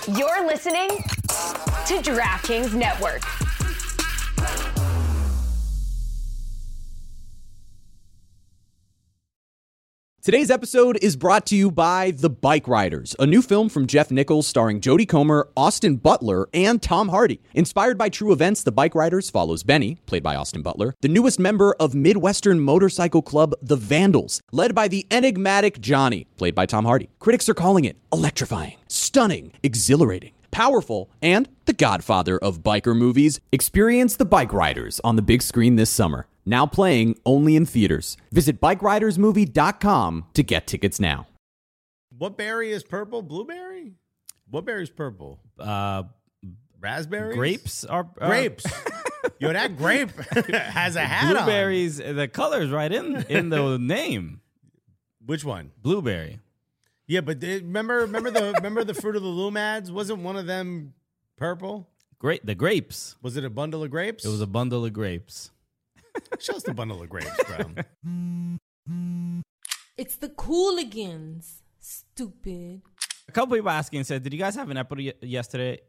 You're listening to DraftKings Network. Today's episode is brought to you by The Bike Riders, a new film from Jeff Nichols starring Jodie Comer, Austin Butler, and Tom Hardy. Inspired by true events, The Bike Riders follows Benny, played by Austin Butler, the newest member of Midwestern motorcycle club The Vandals, led by the enigmatic Johnny, played by Tom Hardy. Critics are calling it electrifying, stunning, exhilarating, powerful, and the godfather of biker movies. Experience The Bike Riders on the big screen this summer. Now playing only in theaters. Visit BikeRidersMovie.com to get tickets now. What berry is purple? Blueberry? What berry is purple? Raspberries? Grapes are grapes. Yo, that grape has a hat blueberries, on. The color's right in the name. Which one? Blueberry. Yeah, but remember the Fruit of the Loom ads? Wasn't one of them purple? The grapes. Was it a bundle of grapes? It was a bundle of grapes. Show us the bundle of grapes, bro. It's the Cooligans. Stupid. A couple people asking said, "Did you guys have an episode yesterday,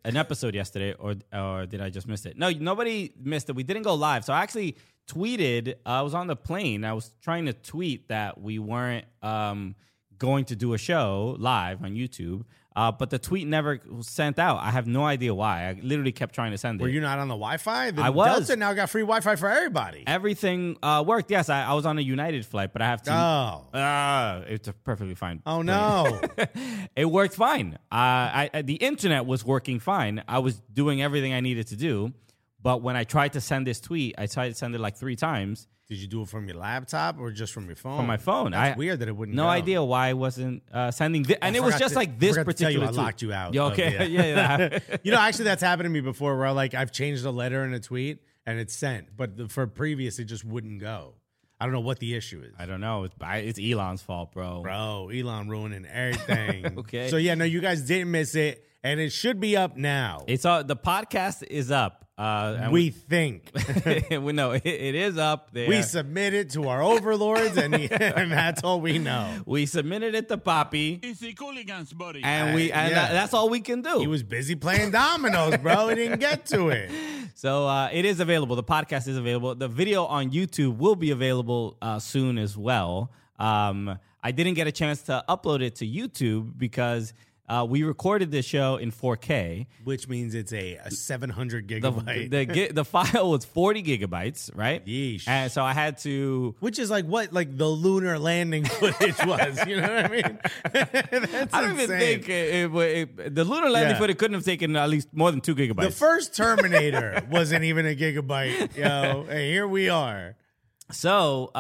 or did I just miss it?" No, nobody missed it. We didn't go live, so I actually tweeted. I was on the plane. I was trying to tweet that we weren't going to do a show live on YouTube. But the tweet never was sent out. I have no idea why. I literally kept trying to send it. Were you not on the Wi-Fi? I was. Delta now got free Wi-Fi for everybody. Everything worked. Yes, I was on a United flight, but I have to. It's perfectly fine. Oh, no. It worked fine. The internet was working fine. I was doing everything I needed to do. But when I tried to send this tweet, I tried to send it like 3 times. Did you do it from your laptop or just from your phone? From my phone. That's weird that it wouldn't No go. idea why I wasn't sending this. And it was just like this particular tweet. I locked you out. Okay. Yeah. You know, actually, that's happened to me before where like I've changed a letter in a tweet and it's sent. But for previous, it just wouldn't go. I don't know what the issue is. I don't know. It's Elon's fault, bro. Bro, Elon ruining everything. Okay. So, yeah, no, you guys didn't miss it. And it should be up now. The podcast is up. We think. We know it is up there. We submit it to our overlords, and that's all we know. We submitted it to Poppy. It's the Cooligans, buddy. And that's all we can do. He was busy playing dominoes, bro. He didn't get to it. So it is available. The podcast is available. The video on YouTube will be available soon as well. I didn't get a chance to upload it to YouTube because we recorded this show in 4K. Which means it's a 700 gigabyte. The file was 40 gigabytes, right? Yeesh. And so I had to... Which is like what the lunar landing footage was. You know what I mean? That's I don't insane. even think the lunar landing footage couldn't have taken at least more than 2 gigabytes. The first Terminator wasn't even a gigabyte. Yo, hey, here we are. So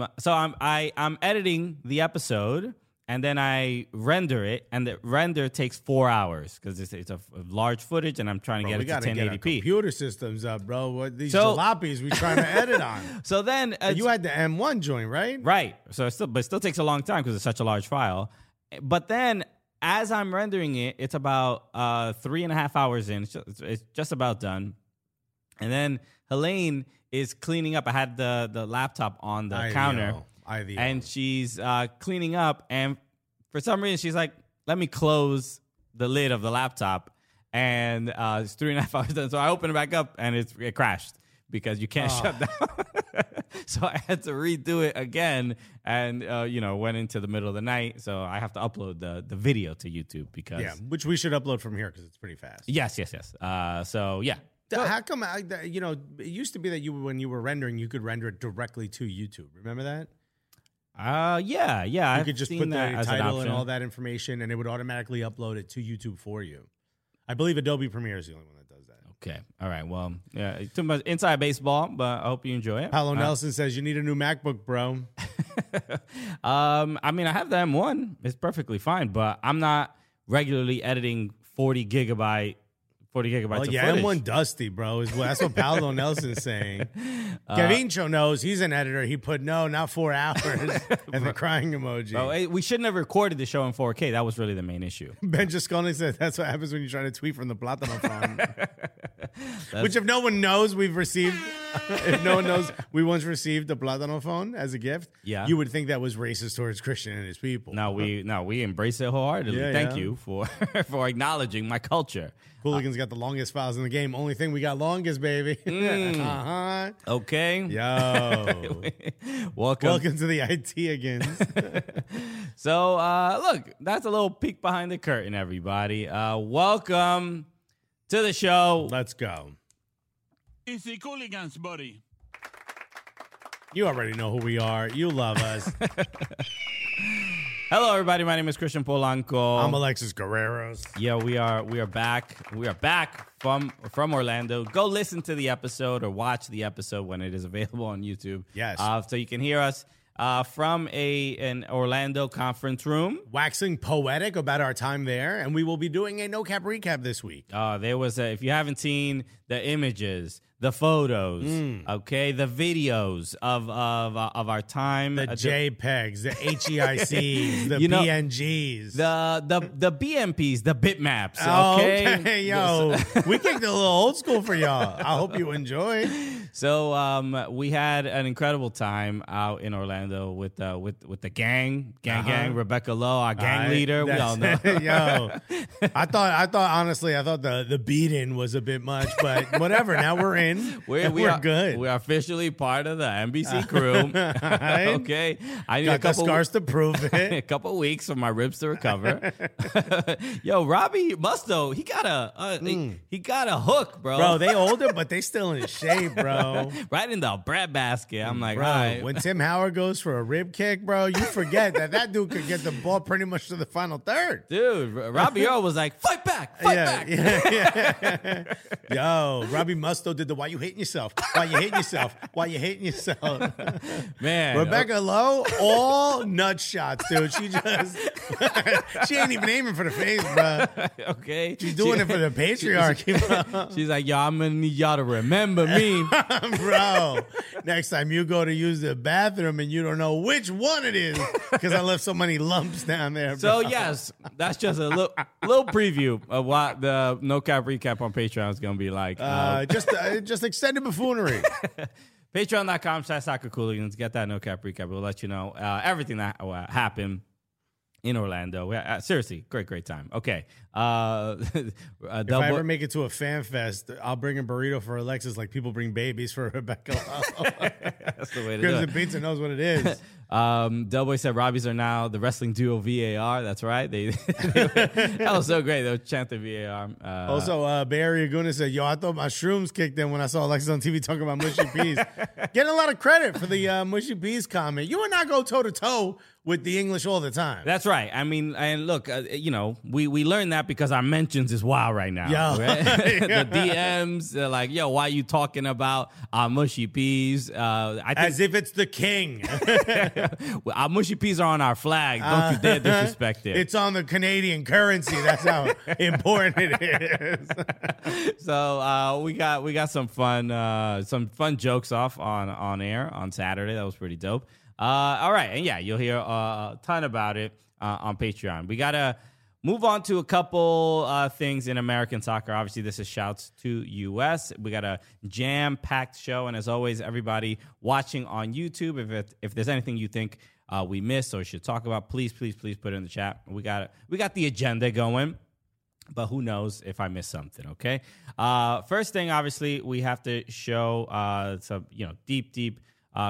I'm editing the episode, and then I render it, and the render takes 4 hours because it's a large footage, and I'm trying to get it to 1080p. Get our computer systems up, bro. What these jalapenos we trying to edit on? So then you had the M1 joint, right? Right. So it still takes a long time because it's such a large file. But then as I'm rendering it, it's about 3.5 hours in. It's just about done, and then Helene is cleaning up. I had the laptop on the counter. And she's cleaning up, and for some reason she's like, "Let me close the lid of the laptop," and it's 3.5 hours done. So I open it back up, and it crashed because you can't shut down. So I had to redo it again, and went into the middle of the night. So I have to upload the video to YouTube because which we should upload from here because it's pretty fast. Yes. So yeah. How come? It used to be that when you were rendering, you could render it directly to YouTube. Remember that? Yeah. You could just put the title and all that information, and it would automatically upload it to YouTube for you. I believe Adobe Premiere is the only one that does that. Okay. All right. Well, yeah, too much inside baseball, but I hope you enjoy it. Paolo Nelson says you need a new MacBook, bro. I mean, I have the M1. It's perfectly fine, but I'm not regularly editing 40 gigabytes of footage. M1 dusty, bro. That's what Paolo Nelson's saying. Kevincho knows. He's an editor. He put not 4 hours and the crying emoji. Bro, we shouldn't have recorded the show in 4K. That was really the main issue. Ben Giscone said that's what happens when you try to tweet from the Plátano phone. Which, if no one knows, if no one knows we once received a plátano phone as a gift, Yeah. you would think that was racist towards Christian and his people. Now we embrace it wholeheartedly. Yeah, Thank yeah. you for for acknowledging my culture. Hooligans got the longest files in the game. Only thing we got longest, baby. Uh-huh. Okay. Yo. Welcome. Welcome to the IT again. So look, that's a little peek behind the curtain, everybody. Welcome to the show. Let's go. Easy Cooligans, buddy. You already know who we are. You love us. Hello, everybody. My name is Christian Polanco. I'm Alexis Guerreros. Yeah, we are back. We are back from Orlando. Go listen to the episode or watch the episode when it is available on YouTube. Yes. So you can hear us from an Orlando conference room. Waxing poetic about our time there, and we will be doing a no cap recap this week. There was if you haven't seen the images, the photos, okay, the videos of our time, The JPEGs, the HEICs, the You know, PNGs. the BMPs, the bitmaps. Oh, Okay, okay, yo, we kicked it a little old school for y'all. I hope you enjoyed. So we had an incredible time out in Orlando with the gang, Rebecca Lowe, our gang leader. We all know. Yo, I thought honestly, the beat-in was a bit much, but whatever. Now we're in. We're good. We are officially part of the NBC crew. Right? Okay, I need Got a couple the scars to prove a it. couple weeks for my ribs to recover. Yo, Robbie Musto, he got a hook, Bro, they older, but they still in shape, bro. right in the bread basket. I'm like, Bro, all right. when Tim Howard goes for a rib kick, bro, you forget that dude could get the ball pretty much to the final third. Dude, Robbie Earl was like, fight back. Yeah. Yo, Robbie Musto did the why you hating yourself? Why you hating yourself? Why you hating yourself? Man. Rebecca Lowe, all nut shots, dude. She just she ain't even aiming for the face, bro. Okay. She's doing it for the patriarchy, bro. She's like, yo, I'm going to need y'all to remember me. Bro, next time you go to use the bathroom and you don't know which one it is because I left so many lumps down there, bro. So, yes, that's just a little preview of what the No Cap Recap on Patreon is going to be like. Just extended buffoonery. Patreon.com/SoccerCooligans. Get that No Cap Recap. We'll let you know everything that happened in Orlando. Seriously, great time. Okay. If I ever make it to a fan fest, I'll bring a burrito for Alexis like people bring babies for Rebecca Lowe. That's the way to do Because it. the pizza knows what it is. Delboy said Robbie's are now the wrestling duo VAR. That's right. That was so great. They were chanting VAR. Also, Bay Area Guna said, yo, I thought my shrooms kicked in when I saw Alexis on TV talking about mushy peas. Getting a lot of credit for the mushy peas comment. You and I go toe-to-toe with the English all the time. That's right. I mean, and look, we learned that because our mentions is wild right now. Yo. Right? The DMs, they're like, yo, why are you talking about our mushy peas? I think As if it's the king. our mushy peas are on our flag. Don't you dare disrespect it. It's on the Canadian currency. That's how important it is. So we got some fun jokes off on air on Saturday. That was pretty dope. All right, and yeah, you'll hear a ton about it on Patreon. We gotta move on to a couple things in American soccer. Obviously, this is shouts to US. We got a jam-packed show, and as always, everybody watching on YouTube, if there's anything you think we missed or should talk about, please put it in the chat. We got the agenda going. But who knows if I missed something, okay? First thing, obviously, we have to show some deep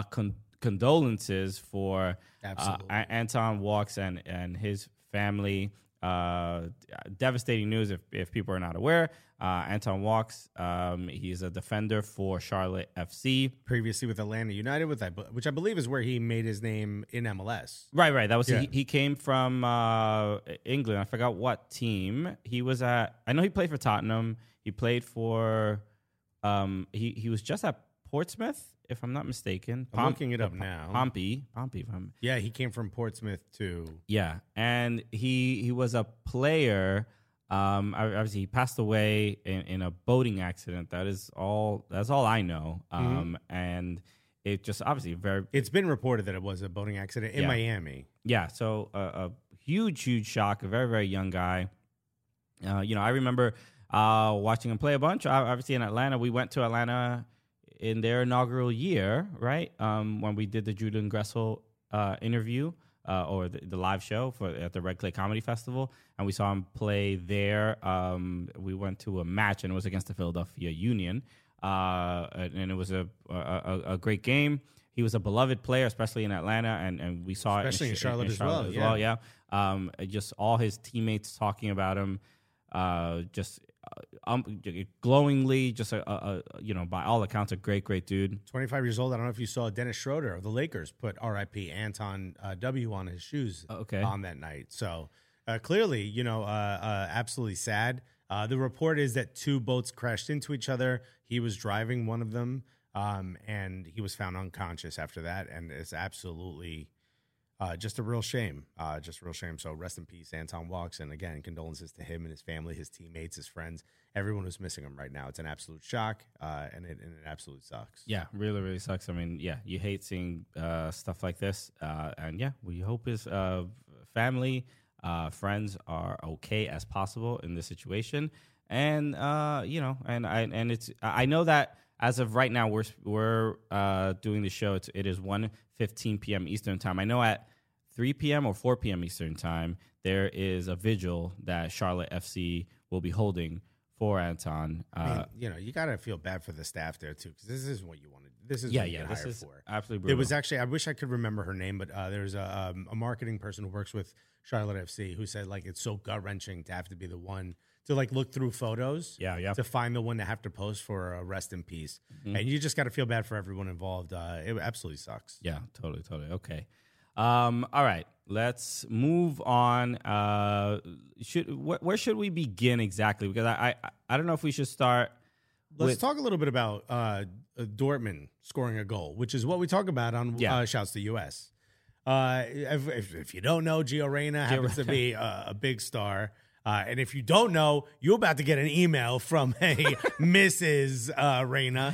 condolences for Anton Walkes and his family. Devastating news if people are not aware. Anton Walkes, he's a defender for Charlotte FC. Previously with Atlanta United, which I believe is where he made his name in MLS. Right. That was Yeah. he came from England. I forgot what team he was at. I know he played for Tottenham. He played for he was just at Portsmouth, if I'm not mistaken. I'm looking it up now. Pompey. Yeah, he came from Portsmouth too. Yeah, and he was a player. Obviously, he passed away in a boating accident. That's all I know. And it just obviously It's been reported that it was a boating accident in Miami. Yeah. So a huge shock. A very, very young guy. I remember watching them play a bunch. Obviously in Atlanta, we went to Atlanta in their inaugural year, right? When we did the Judah Gressel interview or the live show at the Red Clay Comedy Festival, and we saw him play there. We went to a match, and it was against the Philadelphia Union, and it was a great game. He was a beloved player, especially in Atlanta, and we saw especially it in Charlotte as well. Yeah. Just all his teammates talking about him, glowingly. Just by all accounts, a great dude. 25 years old. I don't know if you saw Dennis Schroeder of the Lakers put R.I.P. Anton W. on his shoes on that night. So clearly, absolutely sad. The report is that 2 boats crashed into each other. He was driving one of them. And he was found unconscious after that, and it's absolutely just a real shame. Just a real shame. So rest in peace, Anton Walkes. And again, condolences to him and his family, his teammates, his friends, everyone who's missing him right now. It's an absolute shock, and it absolutely sucks. Yeah, really sucks. I mean, yeah, you hate seeing stuff like this. And yeah, we hope his family, friends are okay as possible in this situation. And, I know that as of right now, we're doing the show. It is 1:15 p.m. Eastern time. I know at 3 p.m. or 4 p.m. Eastern time, there is a vigil that Charlotte FC will be holding for Anton. You got to feel bad for the staff there, too, because this is what you wanted. This is what you get hired for. Absolutely brutal. It was actually, I wish I could remember her name, but there's a marketing person who works with Charlotte FC who said, it's so gut-wrenching to have to be the one to look through photos, to find the one to have to post for a rest in peace, and you just got to feel bad for everyone involved. It absolutely sucks. Yeah, totally. Okay, all right, let's move on. Where should we begin exactly? Because I don't know if we should start. Let's talk a little bit about Dortmund scoring a goal, which is what we talk about on Shouts to US. If you don't know, Gio Reyna happens to be a big star. And if you don't know, you're about to get an email from a Mrs. Reyna.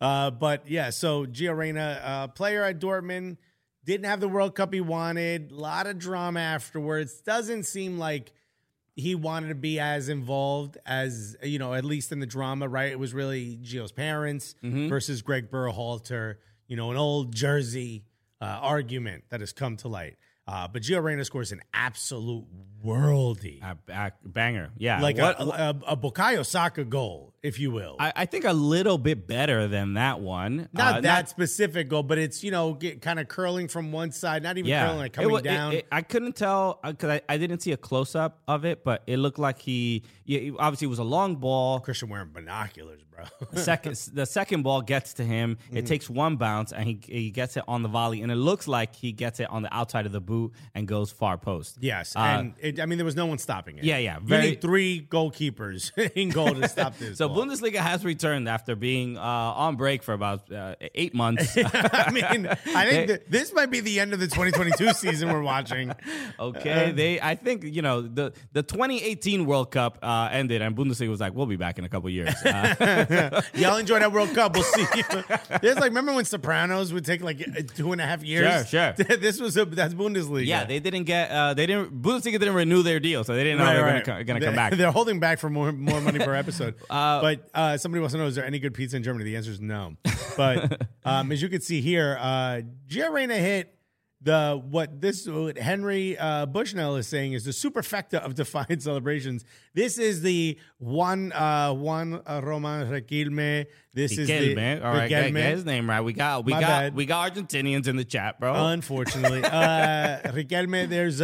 So Gio Reyna, player at Dortmund, didn't have the World Cup he wanted. A lot of drama afterwards. Doesn't seem like he wanted to be as involved as, at least in the drama, right? It was really Gio's parents versus Greg Berhalter, an old Jersey argument that has come to light. But Gio Reyna scores an absolute worldie. Banger. Yeah. Like a Bukayo Saka goal, if you will. I think a little bit better than that one. Not that specific goal, but it's, kind of curling from one side, not even curling, coming down. I couldn't tell because I didn't see a close-up of it, but it looked like he obviously it was a long ball. Christian wearing binoculars, bro. The second ball gets to him. It takes one bounce, and he gets it on the volley, and it looks like he gets it on the outside of the boot and goes far post. Yes, and there was no one stopping it. Yeah. You need 3 goalkeepers in goal to stop this. So Bundesliga has returned after being on break for about 8 months. I think this might be the end of the 2022 season we're watching. Okay, I think the 2018 World Cup ended, and Bundesliga was like, we'll be back in a couple years. Y'all enjoy that World Cup. We'll see you. There's remember when Sopranos would take 2.5 years? Sure. That's Bundesliga. Yeah, Bundesliga didn't renew their deal, so they didn't know they were going to come back. They're holding back for more money per episode. But somebody wants to know, is there any good pizza in Germany? The answer is no. But as you can see here, Gio Reyna hit what Henry Bushnell is saying is the superfecta of Defiant celebrations. This is the Juan Roman Riquelme. This is the all right, get his name right. We got Argentinians in the chat, bro. Unfortunately, Riquelme. There's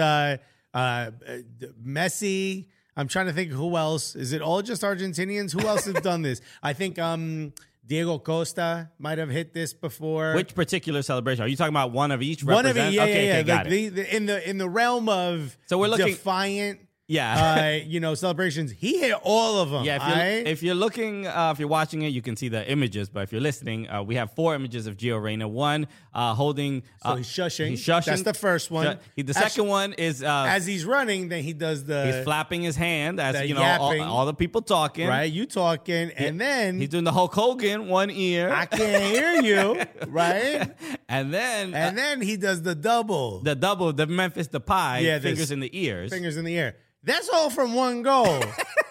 Messi. I'm trying to think who else. Is it all just Argentinians? Who else has done this? I think Diego Costa might have hit this before. Which particular celebration? Are you talking about one of each? One of each, yeah. Got it. In the realm of we're looking Defiant. Yeah. Celebrations. He hit all of them. Yeah. If you're looking, if you're watching it, you can see the images. But if you're listening, we have 4 images of Gio Reyna. One holding. So he's shushing. That's the first one. The second one is as he's running. Then he does he's flapping his hand as all the people talking. Right. You talking, and then he's doing the Hulk Hogan one ear. I can't hear you. Right. And then he does the double. The Memphis Depay. Yeah. Fingers in the ears. Fingers in the ear. That's all from one goal.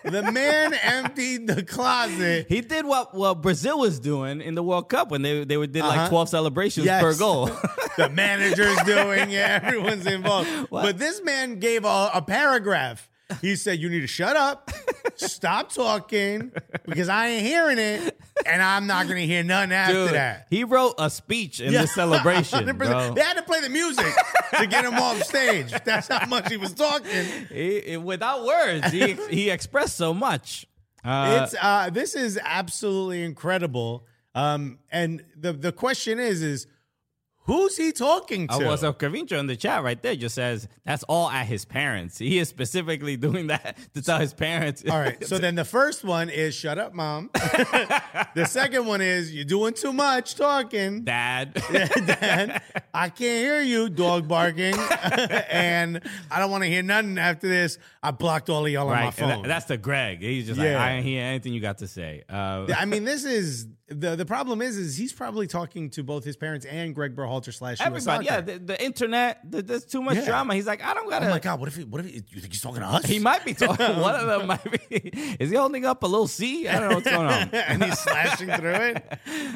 The man emptied the closet. He did what Brazil was doing in the World Cup when they did like 12 celebrations per goal. The manager's doing it. Everyone's involved. But this man gave a paragraph. He said, you need to shut up, stop talking, because I ain't hearing it, and I'm not going to hear nothing after that. He wrote a speech in the celebration, 100%. Bro. They had to play the music to get him off stage. That's how much he was talking. Without words, he expressed so much. This is absolutely incredible. And the question is who's he talking to? So Carvincho in the chat right there just says that's all at his parents. He is specifically doing that to tell his parents. All right. So then the first one is shut up, mom. The second one is you're doing too much talking. Dad, I can't hear you, dog barking. And I don't want to hear nothing after this. I blocked all of y'all on my phone. That's the Greg. He's just like, I ain't hear anything you got to say. I mean, this is the problem is he's probably talking to both his parents and Greg Berhalter / everybody. Yeah, the internet. There's too much drama. He's like, I don't gotta. Oh my God, what if you think he's talking to us? He might be talking. One of them might be. Is he holding up a little C? I don't know what's going on. And he's slashing through it.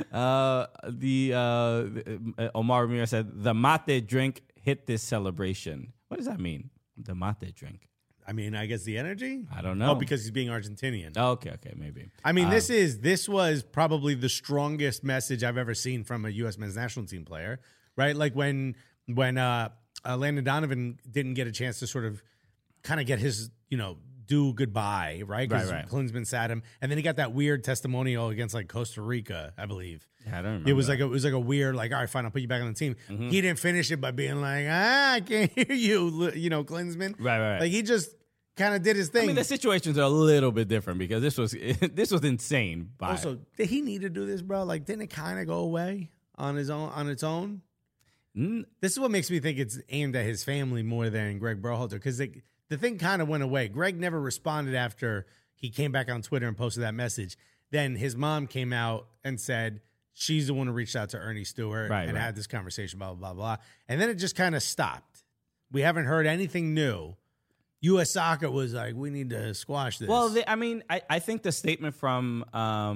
Omar Ramirez said the mate drink hit this celebration. What does that mean? The mate drink. I mean, I guess the energy? I don't know. Oh, because he's being Argentinian. Oh, okay, maybe. I mean, this was probably the strongest message I've ever seen from a U.S. men's national team player, right? Like when Landon Donovan didn't get a chance to sort of kind of get his, do goodbye, right? Because Klinsmann sat him, and then he got that weird testimonial against like Costa Rica, I believe. Yeah, I don't remember. It was like a weird, like, all right, fine, I'll put you back on the team. Mm-hmm. He didn't finish it by being like, I can't hear you, Klinsmann. Right. Like he just kind of did his thing. I mean, the situations are a little bit different because this was insane. Also, did he need to do this, bro? Like, didn't it kind of go away on its own? This is what makes me think it's aimed at his family more than Greg Berhalter, because the thing kind of went away. Greg never responded after he came back on Twitter and posted that message. Then his mom came out and said she's the one who reached out to Ernie Stewart and had this conversation, blah, blah, blah, blah. And then it just kind of stopped. We haven't heard anything new. U.S. Soccer was like, we need to squash this. Well, I think the statement from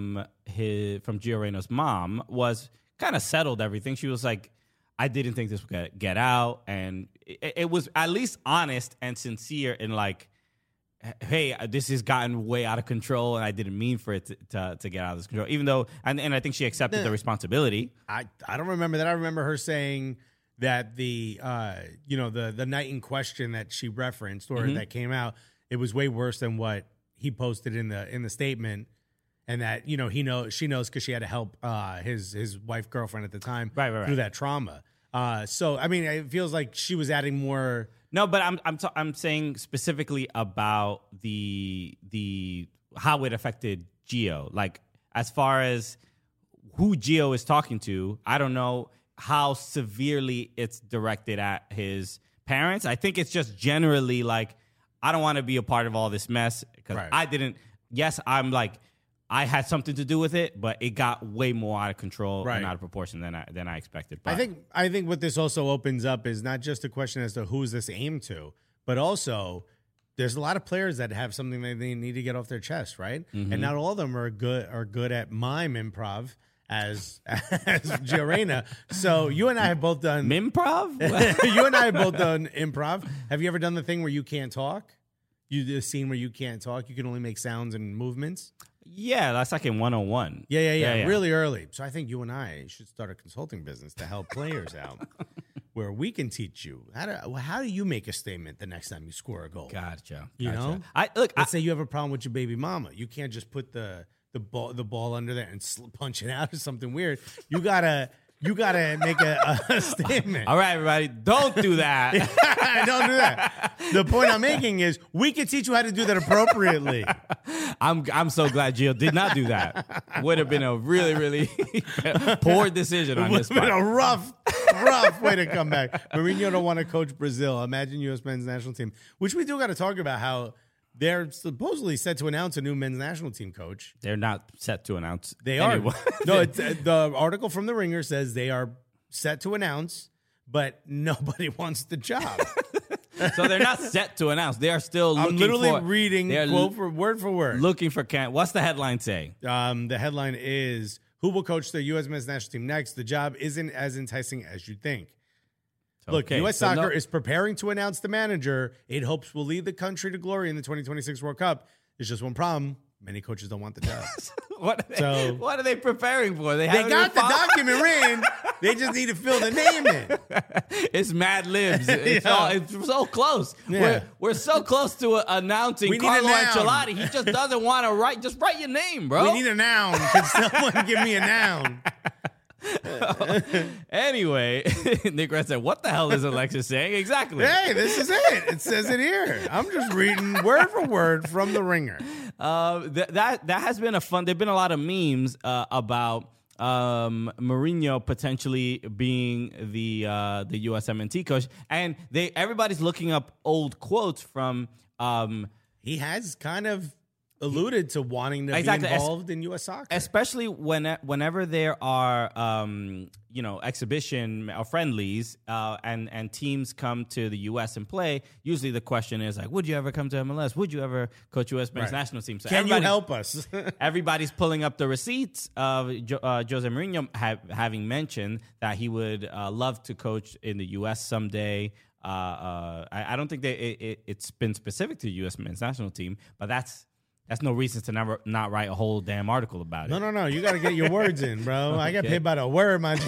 Gio Reyna's mom was kind of settled everything. She was like, I didn't think this would get out. And it was at least honest and sincere in like, hey, this has gotten way out of control, and I didn't mean for it to get out of this control. Even though, and I think she accepted the responsibility. I don't remember that. I remember her saying that the night in question that she referenced or that came out, it was way worse than what he posted in the statement, and that she knows because she had to help his wife girlfriend at the time through that trauma. So I mean, it feels like she was adding more. No, but I'm saying specifically about the how it affected Gio. Like as far as who Gio is talking to, I don't know how severely it's directed at his parents. I think it's just generally like, I don't want to be a part of all this mess because I didn't. Yes, I'm like, I had something to do with it, but it got way more out of control and out of proportion than I expected. But I think what this also opens up is not just a question as to who's this aimed to, but also there's a lot of players that have something that they need to get off their chest, right? Mm-hmm. And not all of them are good at mime improv as Gio Reyna. So you and I have both done improv. You and I have both done improv. Have you ever done the thing where you can't talk? You do a scene where you can't talk. You can only make sounds and movements. Yeah, that's like in 101. Yeah. Really early. So I think you and I should start a consulting business to help players out, where we can teach you how do you make a statement the next time you score a goal. Gotcha. You know, let's say you have a problem with your baby mama. You can't just put the ball under there and punch it out or something weird. You gotta make a statement. All right, everybody, don't do that. Don't do that. The point I'm making is we can teach you how to do that appropriately. I'm so glad Gio did not do that. Would have been a really, really poor decision on his part. It would have been a rough way to come back. Mourinho don't want to coach Brazil. Imagine U.S. men's national team, which we do got to talk about how they're supposedly set to announce a new men's national team coach. They're not set to announce. They anyone. Are. No, the article from The Ringer says they are set to announce, but nobody wants the job. So they're not set to announce. They are still looking I'm literally for, reading quote for word for word. looking for What's the headline say? The headline is, who will coach the U.S. men's national team next? The job isn't as enticing as you think. Look, Okay, U.S. so Soccer is preparing to announce the manager it hopes will lead the country to glory in the 2026 World Cup. There's just one problem. Many coaches don't want the job. What are they preparing for? They got the document in. They just need to fill the name in. It's Mad Libs. It's so close. Yeah. We're so close to announcing We need Carlo a noun. Ancelotti. He just doesn't want to write. Just write your name, bro. We need a noun. Can someone give me a noun? Anyway, Nick Red said, "What the hell is Alexis saying exactly?" Hey, this is it. It says it here. I'm just reading word for word from the Ringer. That has been a fun. There've been a lot of memes about Mourinho potentially being the USMNT coach, and everybody's looking up old quotes from. He has kind of alluded to wanting to Exactly. be involved in U.S. soccer. Especially whenever there are, exhibition or friendlies, and teams come to the U.S. and play. Usually, the question is like, "Would you ever come to MLS? Would you ever coach U.S. men's national team?" So Can you help us? everybody's pulling up the receipts of Jose Mourinho having mentioned that he would love to coach in the U.S. someday. I don't think it's been specific to the U.S. men's national team, but that's no reason to not write a whole damn article about it. No. You got to get your words in, bro. I get paid by the word, my G.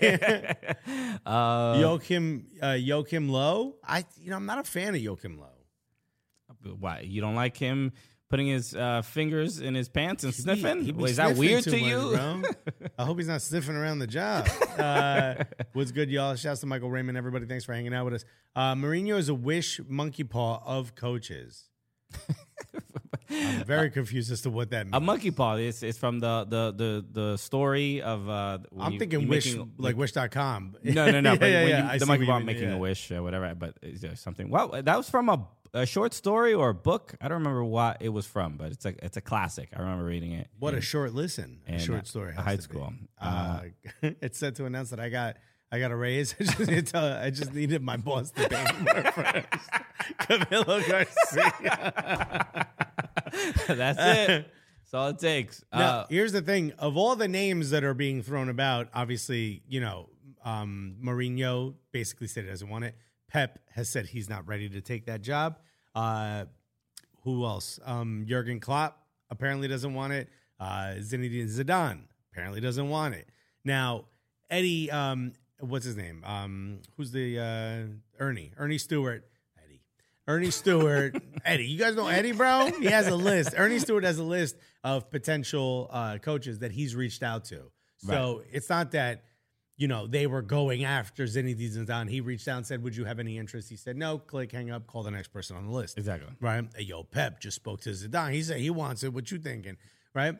Joachim Low. I'm not a fan of Joachim Low. Why, you don't like him putting his fingers in his pants and sniffing? He be Is that sniffing weird too to much, you? bro. I hope he's not sniffing around the job. What's good, y'all? Shouts to Michael Raymond. Everybody, thanks for hanging out with us. Mourinho is a wish monkey paw of coaches. I'm very confused as to what that means. A monkey paw is from the story of. I'm thinking Wish, like Wish.com. No. But the monkey paw mean, making a wish, whatever. But is there something? Well, that was from a short story or a book. I don't remember what it was from, but it's a classic. I remember reading it. What a short listen. A in short story. high school. It's set to announce that I got a raise. I just needed my boss to pay me more first. Camilo Garcia. That's it. That's all it takes. Now, here's the thing. Of all the names that are being thrown about, obviously, Mourinho basically said he doesn't want it. Pep has said he's not ready to take that job. Who else? Jurgen Klopp apparently doesn't want it. Zinedine Zidane apparently doesn't want it. Now, Eddie, what's his name? Who's the Ernie Stewart. Ernie Stewart. Eddie. You guys know Eddie, bro? He has a list. Ernie Stewart has a list of potential coaches that he's reached out to. So It's not that, they were going after Zinedine Zidane. He reached out and said, would you have any interest? He said, no, click, hang up, call the next person on the list. Exactly. Right? Hey, yo, Pep just spoke to Zidane. He said he wants it. What you thinking? Right?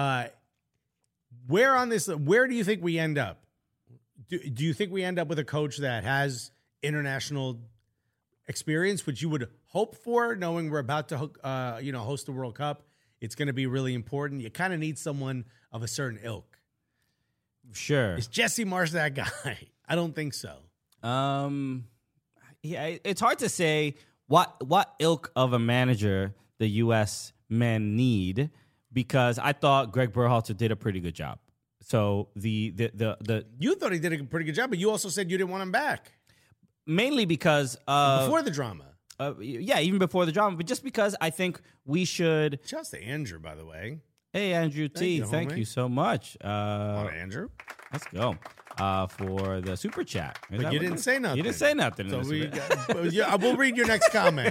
Where do you think we end up? Do you think we end up with a coach that has international experience, which you would hope for, knowing we're about to host the World Cup? It's going to be really important. You kind of need someone of a certain ilk. Sure. Is Jesse Marsh that guy? I don't think so. Yeah, it's hard to say what ilk of a manager the U.S. men need, because I thought Greg Berhalter did a pretty good job. So the you thought he did a pretty good job, but you also said you didn't want him back. Mainly because before the drama. Even before the drama, but just because I think we should. Shouts to Andrew, by the way. Hey, Andrew T. Thank you so much. Andrew. Let's go for the super chat. But you didn't say nothing. You didn't say nothing. So we'll read your next comment.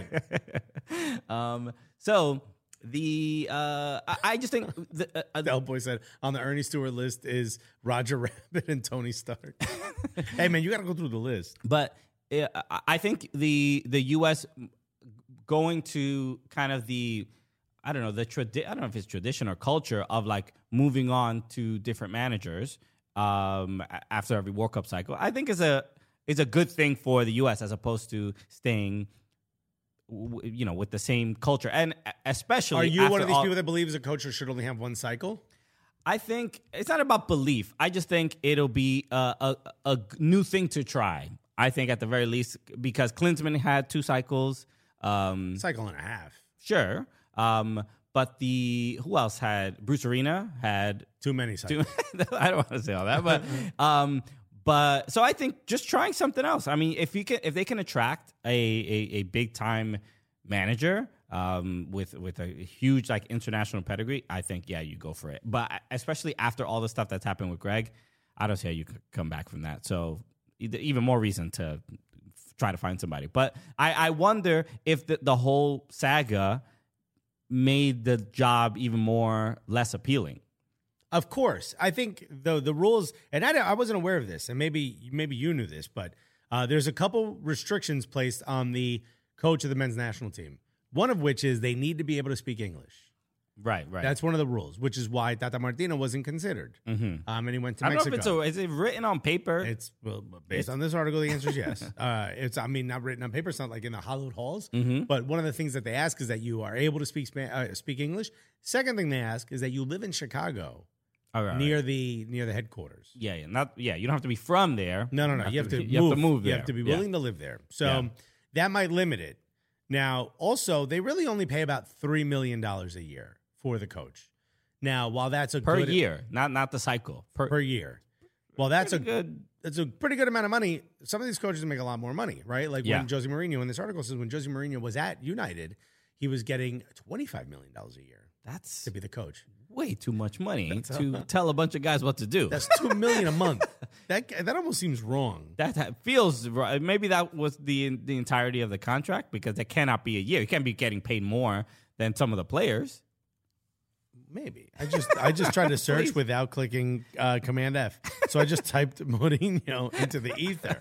So the I just think the Hellboy said on the Ernie Stewart list is Roger Rabbit and Tony Stark. Hey man, you got to go through the list. But I think the U.S. going to kind of I don't know if it's tradition or culture of like moving on to different managers after every World Cup cycle, I think is a good thing for the U.S. as opposed to staying, with the same culture. And especially, are you one of these people that believes a coach should only have one cycle? I think it's not about belief. I just think it'll be a new thing to try. I think at the very least, because Klinsmann had 2 cycles. Cycle and a half. Sure. But who else had? Bruce Arena had Too many cycles. I don't want to say all that, but so I think just trying something else. I mean, if they can attract a big time manager with a huge like international pedigree, I think you go for it. But especially after all the stuff that's happened with Greg, I don't see how you could come back from that. So even more reason to try to find somebody. But I wonder if the whole saga made the job even less appealing. Of course. I think the rules, and I wasn't aware of this, and maybe you knew this, but there's a couple restrictions placed on the coach of the men's national team. One of which is they need to be able to speak English. Right. That's one of the rules, which is why Tata Martino wasn't considered. And he went to Mexico. I don't know if is it written on paper? It's based on this article. The answer is yes. It's not written on paper. It's not like in the hollowed halls. But one of the things that they ask is that you are able to speak English. Second thing they ask is that you live in Chicago, near the headquarters. Yeah. You don't have to be from there. No. You have to move there. You have to be willing to live there. So that might limit it. Now, also, they really only pay about $3 million a year for the coach. Now, while that's per year, not the cycle per year. Well, that's a pretty good amount of money. Some of these coaches make a lot more money, right? Like when Jose Mourinho, in this article says when Jose Mourinho was at United, he was getting $25 million a year. That's to be the coach. Way too much money to tell a bunch of guys what to do. That's $2 million a month. That almost seems wrong. That feels right. Maybe that was the entirety of the contract, because that cannot be a year. You can't be getting paid more than some of the players. Maybe. I just tried to search without clicking Command F. So I just typed Mourinho into the ether.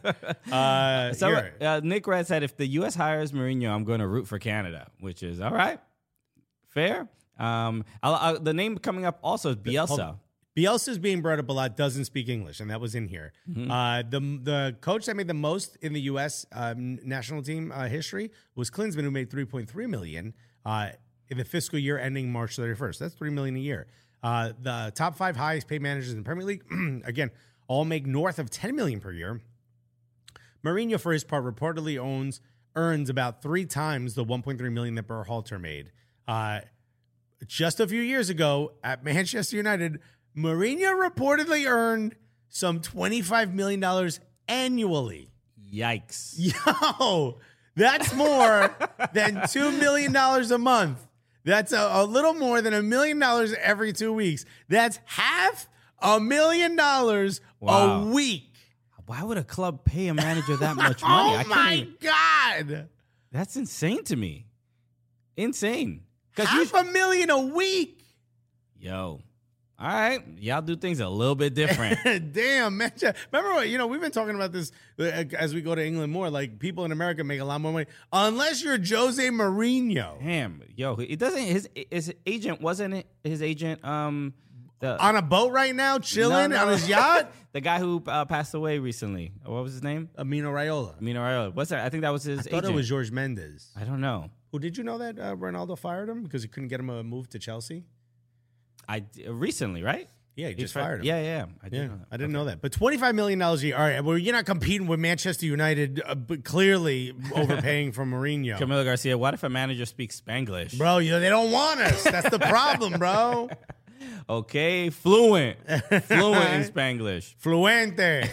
Nick Red said, if the U.S. hires Mourinho, I'm going to root for Canada, which is all right. Fair. The name coming up also is Bielsa. Bielsa is being brought up a lot, doesn't speak English, and that was in here. The coach that made the most in the U.S. National team history was Klinsmann, who made $3.3 million in the fiscal year ending March 31st. That's $3 million a year. The top 5 highest paid managers in the Premier League, again, all make north of $10 million per year. Mourinho, for his part, reportedly earns about 3 times the $1.3 million that Berhalter made. Just a few years ago at Manchester United, Mourinho reportedly earned some $25 million annually. Yikes. Yo, that's more than $2 million a month. That's a little more than $1 million every 2 weeks. That's $500,000 a week. Why would a club pay a manager that much money? Oh, my God. That's insane to me. Insane. $500,000 a week. Yo. All right. Y'all do things a little bit different. Damn, man. Remember what, we've been talking about this as we go to England more. Like, people in America make a lot more money. Unless you're Jose Mourinho. Damn. Yo, it doesn't, his agent, wasn't his agent, on a boat right now, chilling on his yacht? The guy who passed away recently. What was his name? Amino Raiola. What's that? I think that was his agent. I thought it was Jorge Mendes. I don't know. Well, did you know that Ronaldo fired him because he couldn't get him a move to Chelsea? Recently, right? Yeah, he just fired him. Yeah. I didn't know that. But $25 million a year. All right, well, you're not competing with Manchester United, but clearly overpaying for Mourinho. Camilo Garcia, what if a manager speaks Spanglish? Bro, they don't want us. That's the problem, bro. Okay, fluent in Spanglish. Fluente.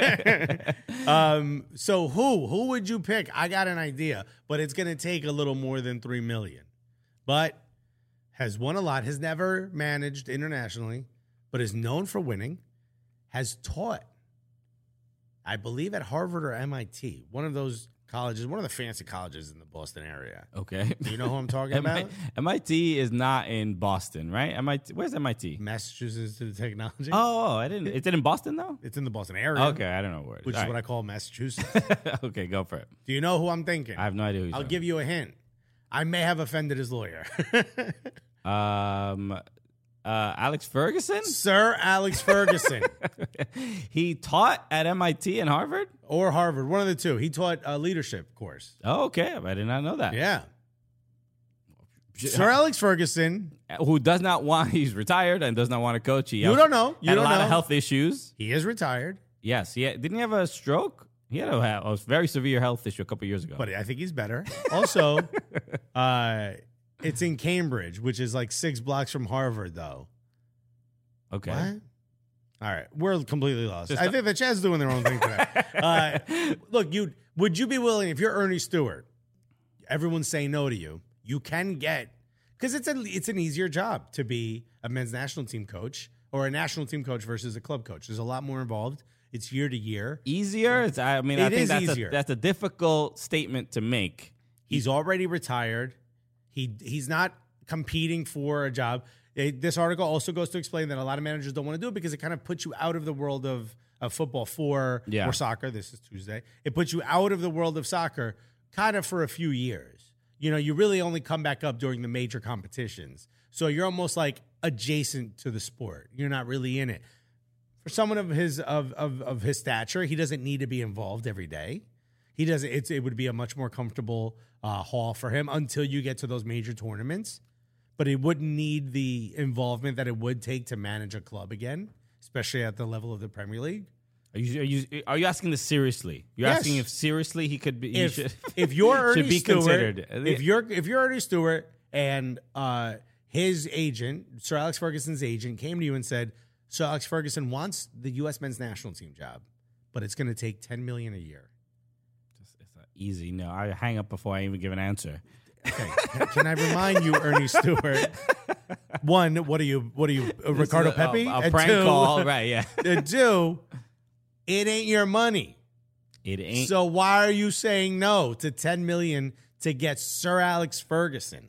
So who would you pick? I got an idea, but it's going to take a little more than $3 million. But has won a lot, has never managed internationally, but is known for winning, has taught, I believe, at Harvard or MIT, one of those colleges, one of the fancy colleges in the Boston area. Okay. Do you know who I'm talking about? MIT is not in Boston, right? Where's MIT? Massachusetts Institute of Technology. Oh, I didn't. Is it in Boston, though? It's in the Boston area. Okay, I don't know where it is. Which is what I call Massachusetts. Okay, go for it. Do you know who I'm thinking? I have no idea who you're I'll give you a hint. I may have offended his lawyer. Alex Ferguson? Sir Alex Ferguson. He taught at MIT and Harvard? Or Harvard, one of the two. He taught a leadership course. Oh, okay. I did not know that. Yeah. Sir Alex Ferguson. Who does not want, he's retired and does not want to coach. You don't know. You had don't a lot know. of health issues. He is retired. Yes. Didn't he have a stroke? He had a very severe health issue a couple years ago. But I think he's better. Also, it's in Cambridge, which is like 6 blocks from Harvard, though. Okay. What? All right. We're completely lost. I think the Chad's doing their own thing today. Look, would you be willing, if you're Ernie Stewart, everyone's saying no to you, you can get, because it's an easier job to be a men's national team coach or a national team coach versus a club coach. There's a lot more involved. It's year to year. Easier? I think that's a difficult statement to make. He's already retired. He's not competing for a job. This article also goes to explain that a lot of managers don't want to do it because it kind of puts you out of the world of football or soccer. This is Tuesday. It puts you out of the world of soccer kind of for a few years. You know, you really only come back up during the major competitions. So you're almost like adjacent to the sport. You're not really in it. For someone of his stature, he doesn't need to be involved every day. He doesn't. It would be a much more comfortable haul for him until you get to those major tournaments. But he wouldn't need the involvement that it would take to manage a club again, especially at the level of the Premier League. Are you asking this seriously? You're asking if seriously he could be. If you're Ernie should be Stewart, considered. If you're Ernie Stewart and his agent, Sir Alex Ferguson's agent, came to you and said, Sir Alex Ferguson wants the U.S. men's national team job, but it's going to take $10 million a year. It's easy. No, I hang up before I even give an answer. Okay. Can I remind you, Ernie Stewart? One, what are you, Ricardo Pepe? A prank call, right? Yeah. And 2, it ain't your money. It ain't. So why are you saying no to $10 million to get Sir Alex Ferguson?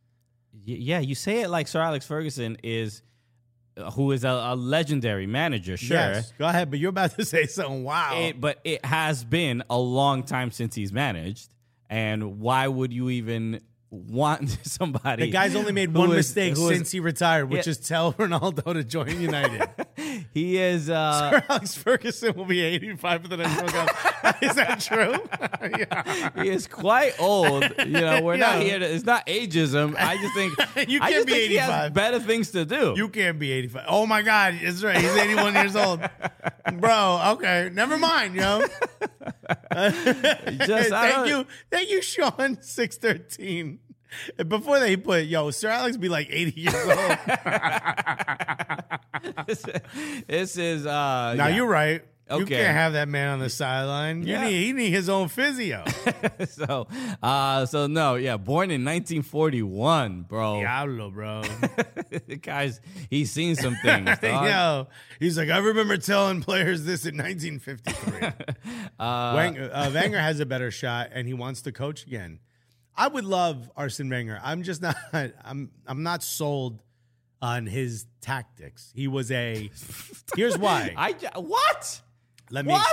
Yeah, you say it like Sir Alex Ferguson is, who is a legendary manager. Sure. Yes. Go ahead, but you're about to say something. Wow. But it has been a long time since he's managed. And why would you even want somebody? The guy's only made one mistake since he retired, which is tell Ronaldo to join United. He is. Sir Alex Ferguson will be 85 for the next World Cup. Is that true? Yeah. He is quite old. You know, we're not here to. It's not ageism. I just think you can't be 85. He has better things to do. You can't be 85. Oh my God, it's right. He's 81 years old, bro. Okay, never mind, yo. Thank you, Sean 613. Before they put, Sir Alex be like 80 years old. This is now you're right. Okay. You can't have that man on the sideline. He need his own physio. So no, born in 1941, bro. Diablo, bro. The guy's, he's seen some things. He's like, I remember telling players this in 1953. Wenger has a better shot, and he wants to coach again. I would love Arsene Wenger. I'm just not. I'm not sold on his tactics. He was a. Here's why. What? Let me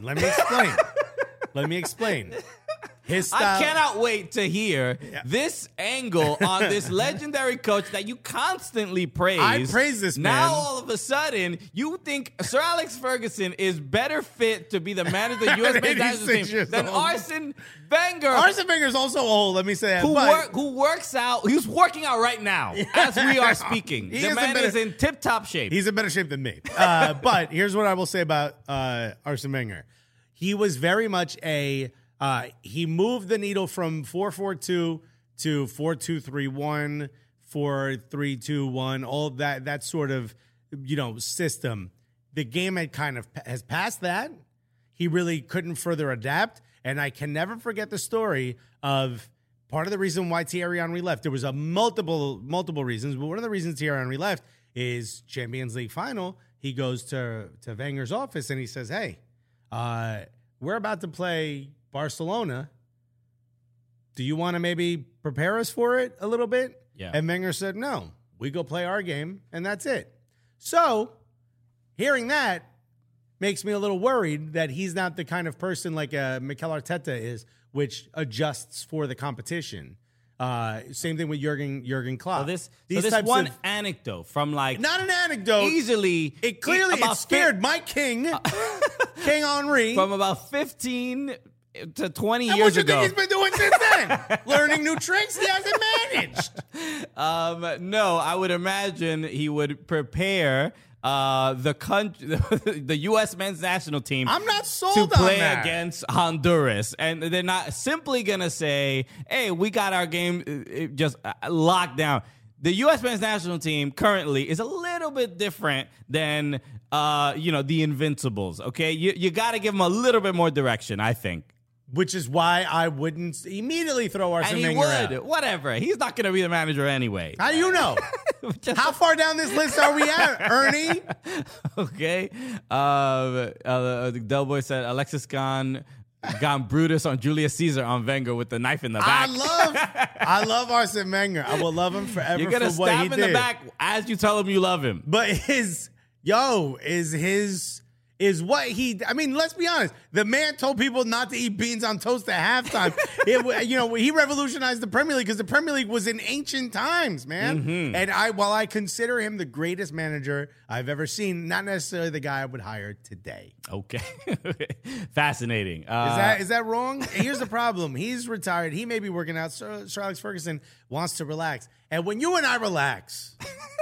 explain. His style. I cannot wait to hear this angle on this legendary coach that you constantly praise. I praise this man. Now all of a sudden, you think Sir Alex Ferguson is better fit to be the manager of the U.S. men's national team than Arsene Wenger. Arsene Wenger is also old. Let me say that. Who works out? He's working out right now as we are speaking. The man is in tip-top shape. He's in better shape than me. But here's what I will say about Arsene Wenger. He was very much a. He moved the needle from 4-4-2 to 4-2-3-1, 4-3-2-1, all that sort of, system. The game has passed that. He really couldn't further adapt. And I can never forget the story of part of the reason why Thierry Henry left. There was multiple reasons, but one of the reasons Thierry Henry left is Champions League final. He goes to Wenger's office and he says, hey, we're about to play Barcelona. Do you want to maybe prepare us for it a little bit? Yeah. And Wenger said, no, we go play our game, and that's it. So hearing that makes me a little worried that he's not the kind of person like Mikel Arteta is, which adjusts for the competition. Same thing with Jurgen Klopp. So this one anecdote from not an anecdote. Easily. It clearly scared my king, King Henry. From about 15 to 20 and years ago. What you think he's been doing since then? Learning new tricks he hasn't managed. No, I would imagine he would prepare the U.S. men's national team. I'm not sold to on play that. against Honduras, and they're not simply gonna say, "Hey, we got our game just locked down." The U.S. men's national team currently is a little bit different than the Invincibles. Okay, you got to give them a little bit more direction, I think. Which is why I wouldn't immediately throw Arsene And he Wenger would, out. Whatever. He's not going to be the manager anyway. How do you know? How far down this list are we at, Ernie? Okay. The Delboy said Alexis gone Brutus on Julius Caesar on Wenger with the knife in the back. I love Arsene Wenger. I will love him forever. You're gonna for what he stab him in did. the back as you tell him you love him. But is what he, I mean, let's be honest. The man told people not to eat beans on toast at halftime. He revolutionized the Premier League because the Premier League was in ancient times, man. Mm-hmm. And while I consider him the greatest manager I've ever seen, not necessarily the guy I would hire today. Okay. Fascinating. Is that wrong? And here's the problem. He's retired. He may be working out. Sir Alex Ferguson wants to relax. And when you and I relax,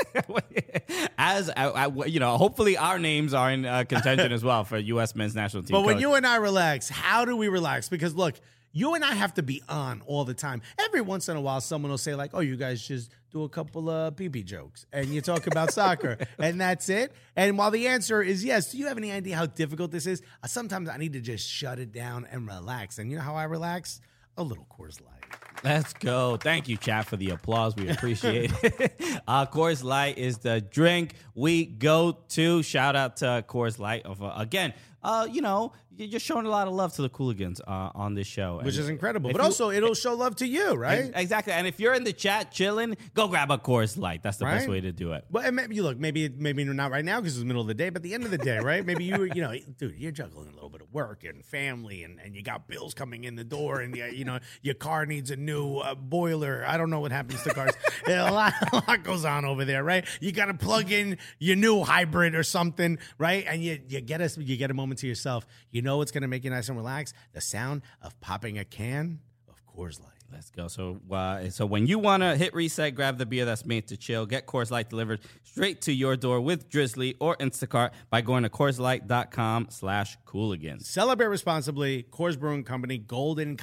as hopefully our names are in contention as well for U.S. men's national team. but when you and I relax, how do we relax? Because look, you and I have to be on all the time. Every once in a while, someone will say like, "Oh, you guys just do a couple of pee-pee jokes and you talk about soccer and that's it." And while the answer is yes, do you have any idea how difficult this is? Sometimes I need to just shut it down and relax. And you know how I relax? A little Coors Light. Let's go. Thank you, chat, for the applause. We appreciate it. Coors Light is the drink we go to. Shout out to Coors Light. Again, you're just showing a lot of love to the Cooligans on this show. Which is incredible. But also, it'll show love to you, right? Exactly. And if you're in the chat chilling, go grab a Coors Light. That's the best way to do it. Well, and maybe not right now because it's the middle of the day, but at the end of the day, right? Maybe dude, you're juggling a little bit of work and family, and you got bills coming in the door, and your car needs a new boiler. I don't know what happens to cars. a lot goes on over there, right? You got to plug in your new hybrid or something, right? And you get a moment to yourself. You know what's going to make you nice and relaxed? The sound of popping a can of Coors Light. Let's go. So when you want to hit reset, grab the beer that's made to chill. Get Coors Light delivered straight to your door with Drizzly or Instacart by going to CoorsLight.com/Cooligans. Celebrate responsibly. Coors Brewing Company, Golden,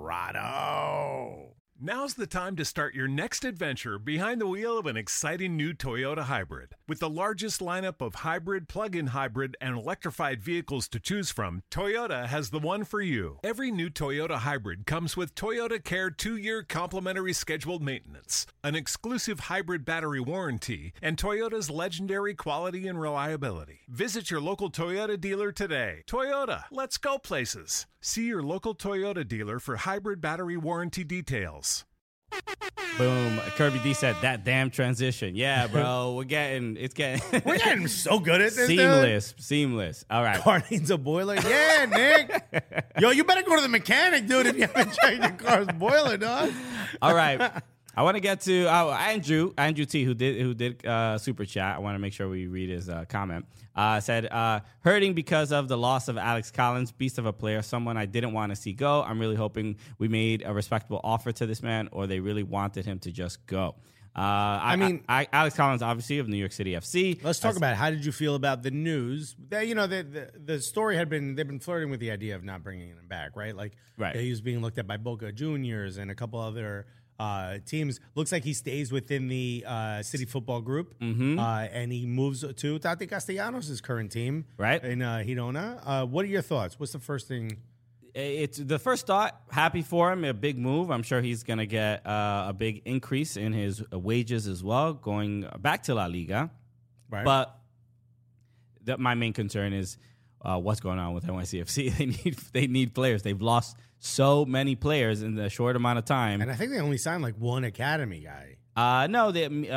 Colorado. Now's the time to start your next adventure behind the wheel of an exciting new Toyota hybrid. With the largest lineup of hybrid, plug-in hybrid, and electrified vehicles to choose from, Toyota has the one for you. Every new Toyota hybrid comes with Toyota Care 2-year complimentary scheduled maintenance, an exclusive hybrid battery warranty, and Toyota's legendary quality and reliability. Visit your local Toyota dealer today. Toyota, let's go places. See your local Toyota dealer for hybrid battery warranty details. Boom. Kirby D said that damn transition. Yeah, bro. We're getting so good at this. Seamless. All right. Car needs a boiler. Yeah, Nick. Yo, you better go to the mechanic, dude, if you haven't checked your car's boiler, dog. All right. I want to get to Andrew T, who did super chat. I want to make sure we read his comment. Said, hurting because of the loss of Alex Collins, beast of a player, someone I didn't want to see go. I'm really hoping we made a respectable offer to this man, or they really wanted him to just go. Alex Collins, obviously, of New York City FC. Let's talk about it. How did you feel about the news? The story they've been flirting with the idea of not bringing him back, right? He was being looked at by Boca Juniors and a couple other teams. Looks like he stays within the City Football Group, and he moves to Tati Castellanos' current team, right, in Girona. What are your thoughts? What's the first thing? It's the first thought. Happy for him, a big move. I'm sure he's going to get a big increase in his wages as well, going back to La Liga. Right. But my main concern is what's going on with NYCFC. They need players. They've lost so many players in a short amount of time. And I think they only signed like one academy guy. No,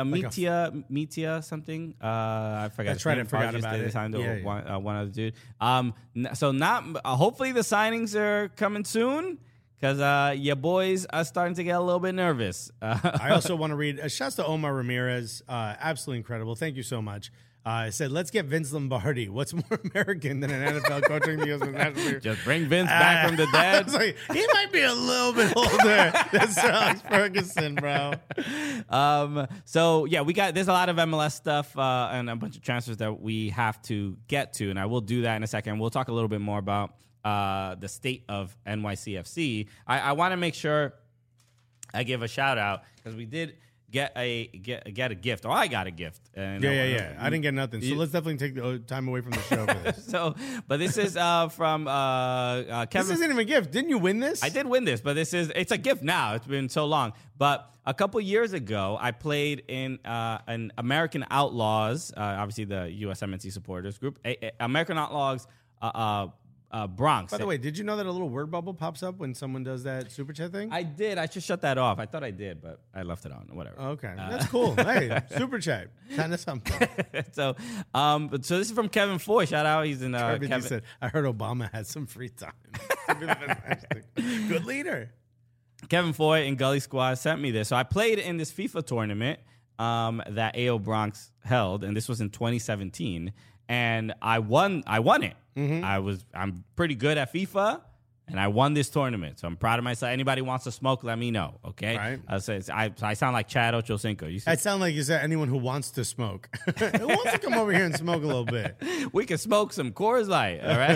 Mitia something. I forgot. That's right. I forgot about they it. signed one other dude. So not. Hopefully the signings are coming soon, because your boys are starting to get a little bit nervous. I also want to read. Shouts to Omar Ramirez. Absolutely incredible. Thank you so much. said, let's get Vince Lombardi. What's more American than an NFL coaching the U.S. national team? Just bring Vince back from the dead. I was like, he might be a little bit older than Sir Alex Ferguson, bro. So yeah, there's a lot of MLS stuff and a bunch of transfers that we have to get to, and I will do that in a second. We'll talk a little bit more about the state of NYCFC. I want to make sure I give a shout out because we did get a gift, or I got a gift. And Yeah. I didn't get nothing, so let's definitely take the time away from the show for this. But this is from Kevin. This isn't even a gift. Didn't you win this? I did win this, but it's a gift now. It's been so long. But a couple years ago, I played in an American Outlaws, obviously the USMNT supporters group, American Outlaws Bronx. By the way, did you know that a little word bubble pops up when someone does that super chat thing? I did. I just shut that off. I thought I did, but I left it on. Whatever. Okay, that's cool. Hey, super chat. Kind of something. So this is from Kevin Foy. Shout out. He's in. Kevin said, "I heard Obama has some free time." Good leader. Kevin Foy and Gully Squad sent me this. So I played in this FIFA tournament that AO Bronx held, and this was in 2017, and I won it. Mm-hmm. I'm pretty good at FIFA, and I won this tournament, so I'm proud of myself. Anybody wants to smoke, let me know, okay? Right. I sound like Chad Ochocinco. I sound like you said anyone who wants to smoke. Who wants to come over here and smoke a little bit? We can smoke some Coors Light, all right?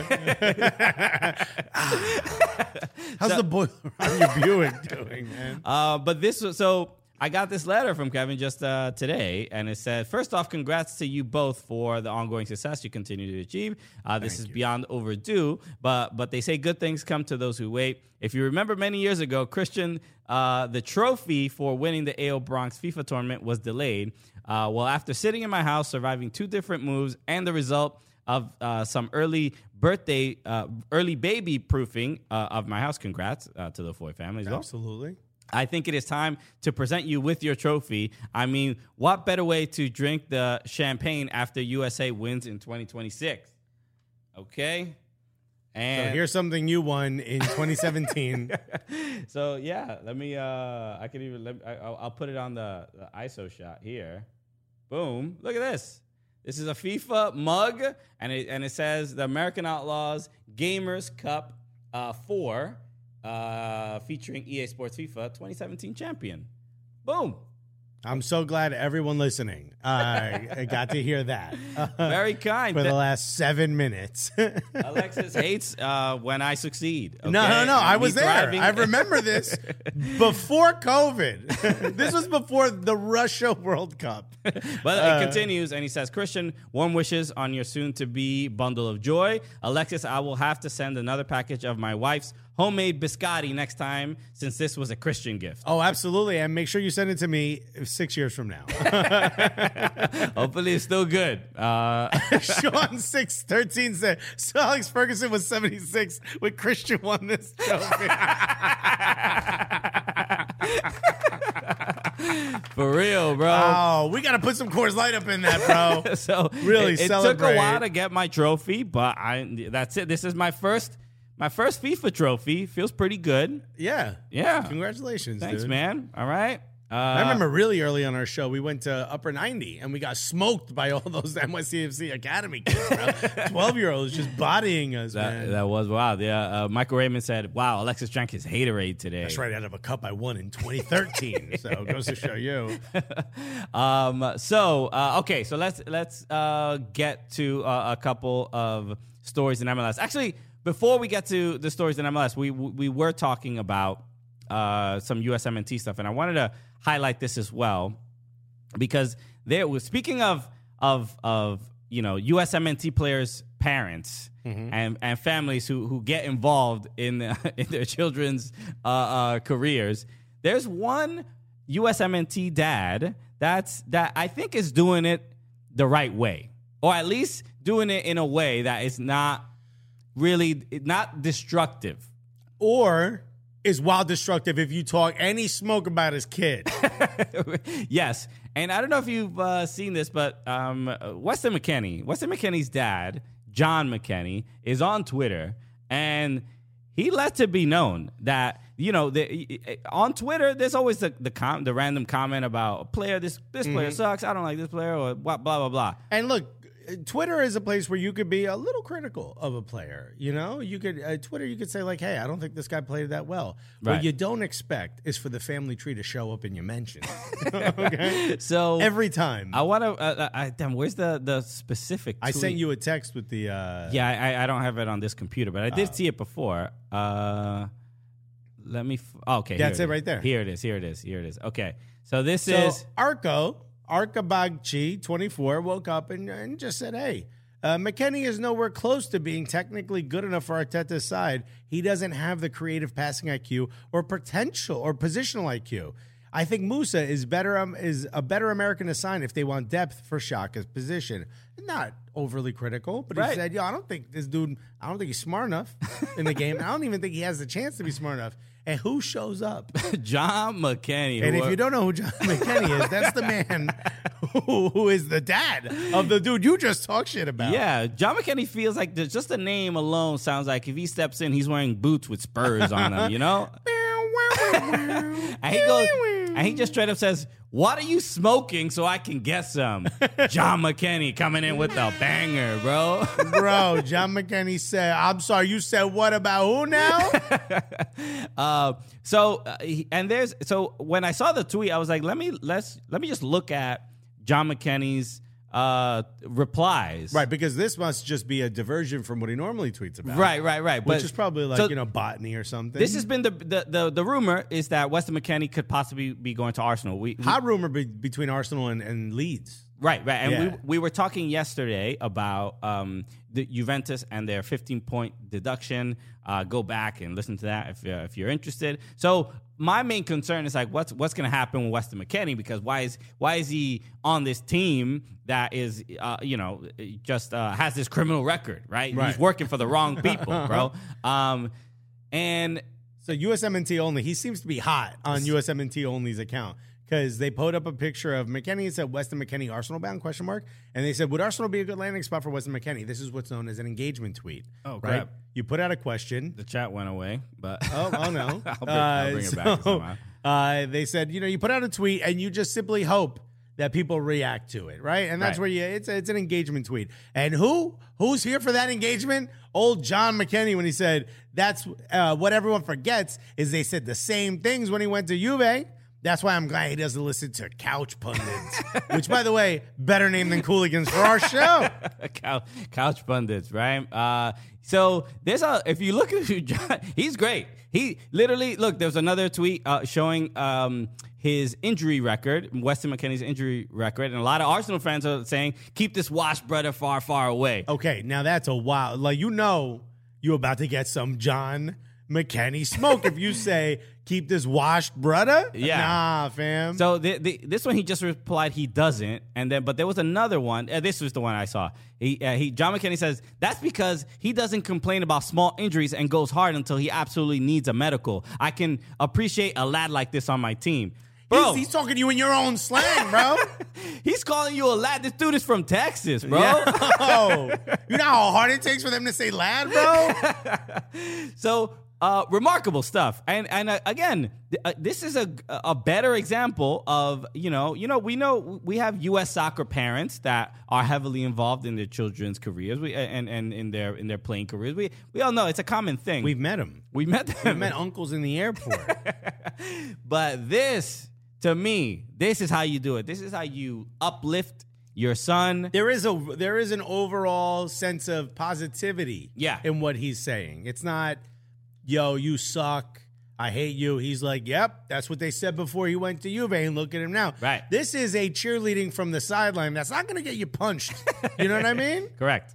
How's the boiler on your Buick doing, man? But this was so. I got this letter from Kevin just today, and it said, first off, congrats to you both for the ongoing success you continue to achieve. This is beyond overdue, but they say good things come to those who wait. If you remember many years ago, Christian, the trophy for winning the AO Bronx FIFA tournament was delayed. Well, after sitting in my house, surviving 2 different moves, and the result of some early baby proofing of my house, congrats to the Foy family as well. Absolutely. I think it is time to present you with your trophy. I mean, what better way to drink the champagne after USA wins in 2026? Okay? And so here's something you won in 2017. So, yeah, let me, I'll put it on the ISO shot here. Boom. Look at this. This is a FIFA mug, and it says the American Outlaws Gamers Cup 4. Featuring EA Sports FIFA 2017 champion. Boom. I'm so glad everyone listening got to hear that. Very kind. For the last 7 minutes. Alexis hates when I succeed. Okay? No. I was there. Thriving. I remember this before COVID. This was before the Russia World Cup. But it continues, and he says, Christian, warm wishes on your soon-to-be bundle of joy. Alexis, I will have to send another package of my wife's homemade biscotti next time, since this was a Christian gift. Oh, absolutely. And make sure you send it to me 6 years from now. Hopefully it's still good. Sean 613 said, so Alex Ferguson was 76 when Christian won this trophy. For real, bro. Oh, we got to put some Coors Light up in that, bro. So really it celebrate. Took a while to get my trophy, but that's it. This is my first FIFA trophy. Feels pretty good. Yeah. Congratulations, Thanks, dude. man. All right. I remember really early on our show, we went to Upper 90, and we got smoked by all those NYCFC Academy kids, bro. 12-year-olds just bodying us, man. That was wild. Yeah. Michael Raymond said, wow, Alexis drank his Haterade today. That's right, out of a cup I won in 2013. So it goes to show you. Okay, so let's get to a couple of stories in MLS. Actually, before we get to the stories in MLS, we were talking about some USMNT stuff, and I wanted to highlight this as well because there was, speaking of USMNT players' parents and families who get involved in their children's careers. There's one USMNT dad that I think is doing it the right way, or at least doing it in a way that is not destructive, or is wild destructive if you talk any smoke about his kid. Yes. And I don't know if you've seen this, but Weston McKennie's dad, John McKennie, is on Twitter, and he let it be known that, on Twitter, there's always the random comment about a player, this player sucks, I don't like this player, or blah, blah, blah, blah. And look, Twitter is a place where you could be a little critical of a player. You know, you could Twitter. You could say like, "Hey, I don't think this guy played that well." Right. What you don't expect is for the family tree to show up in your mention. Okay, So every time I want to. Damn, where's the specific? I tweet? sent you a text with the. Yeah, I don't have it on this computer, but I did see it before. Let me. Okay, That's here it right there. Here it is. Okay, so this is Arkabagchi, 24, woke up and just said, "Hey, McKennie is nowhere close to being technically good enough for Arteta's side. He doesn't have the creative passing IQ or potential or positional IQ. I think Musa is a better American to sign if they want depth for Xhaka's position." Not overly critical, but Right. he said, I don't think this dude, I don't think he's smart enough in the game. I don't even think he has the chance to be smart enough. And who shows up? John McKennie. And if you don't know who John McKennie is, that's the man who is the dad of the dude you just talked shit about. Yeah, John McKennie feels like just the name alone sounds like if he steps in, he's wearing boots with spurs on them, you know? And he just straight up says, "What are you smoking so I can get some?" John McKennie coming in with a banger, bro. Bro, John McKennie said, I'm sorry, you said what about who now? So when I saw the tweet, I was like, let me just look at John McKennie's replies. Right, because this must just be a diversion from what he normally tweets about. Right. Which is probably like, botany or something. This has been the rumor is that Weston McKennie could possibly be going to Arsenal. Hot rumor between Arsenal and Leeds. Right. And Yeah. we were talking yesterday about the Juventus and their 15-point deduction. Go back and listen to that if you're interested. So my main concern is like what's going to happen with Weston McKennie, because why is he on this team that is just has this criminal record, right? He's working for the wrong people, bro. And so USMNT only, he seems to be hot on USMNT only's account. Because they put up a picture of McKennie and said, Weston McKennie, Arsenal bound, ? And they said, would Arsenal be a good landing spot for Weston McKennie? This is what's known as an engagement tweet. Oh, right? crap. You put out a question. the chat went away, but Oh no. I'll bring it back somehow. They said, you put out a tweet and you just simply hope that people react to it, right? And that's Right. where it's an engagement tweet. And who's here for that engagement? Old John McKennie, when he said, that's what everyone forgets is they said the same things when he went to Juve. That's why I'm glad he doesn't listen to Couch Pundits, which, by the way, better name than Cooligans for our show. Couch Pundits, right? So if you look at John, he's great. He literally, look, there's another tweet showing his injury record, Weston McKennie's injury record, and a lot of Arsenal fans are saying, keep this washed brother far, far away. Okay, now that's a wild, you're about to get some John McKennie smoke if you say, keep this washed brother? Yeah. Nah, fam. So this one he just replied he doesn't, but there was another one. This was the one I saw. John McKennie says that's because he doesn't complain about small injuries and goes hard until he absolutely needs a medical. I can appreciate a lad like this on my team. Bro, He's talking to you in your own slang, bro. he's calling you a lad. This dude is from Texas, bro. Oh, you know how hard it takes for them to say lad, bro? So remarkable stuff, and again, this is a better example of we have U.S. soccer parents that are heavily involved in their children's careers, and in their playing careers. We all know it's a common thing. We've met them. We met them. We've met uncles in the airport. But this, to me, this is how you do it. This is how you uplift your son. There is an overall sense of positivity in what he's saying. It's not, yo, you suck, I hate you. He's like, yep, that's what they said before he went to Juve, and look at him now. Right. This is a cheerleading from the sideline that's not going to get you punched. You know what I mean? Correct.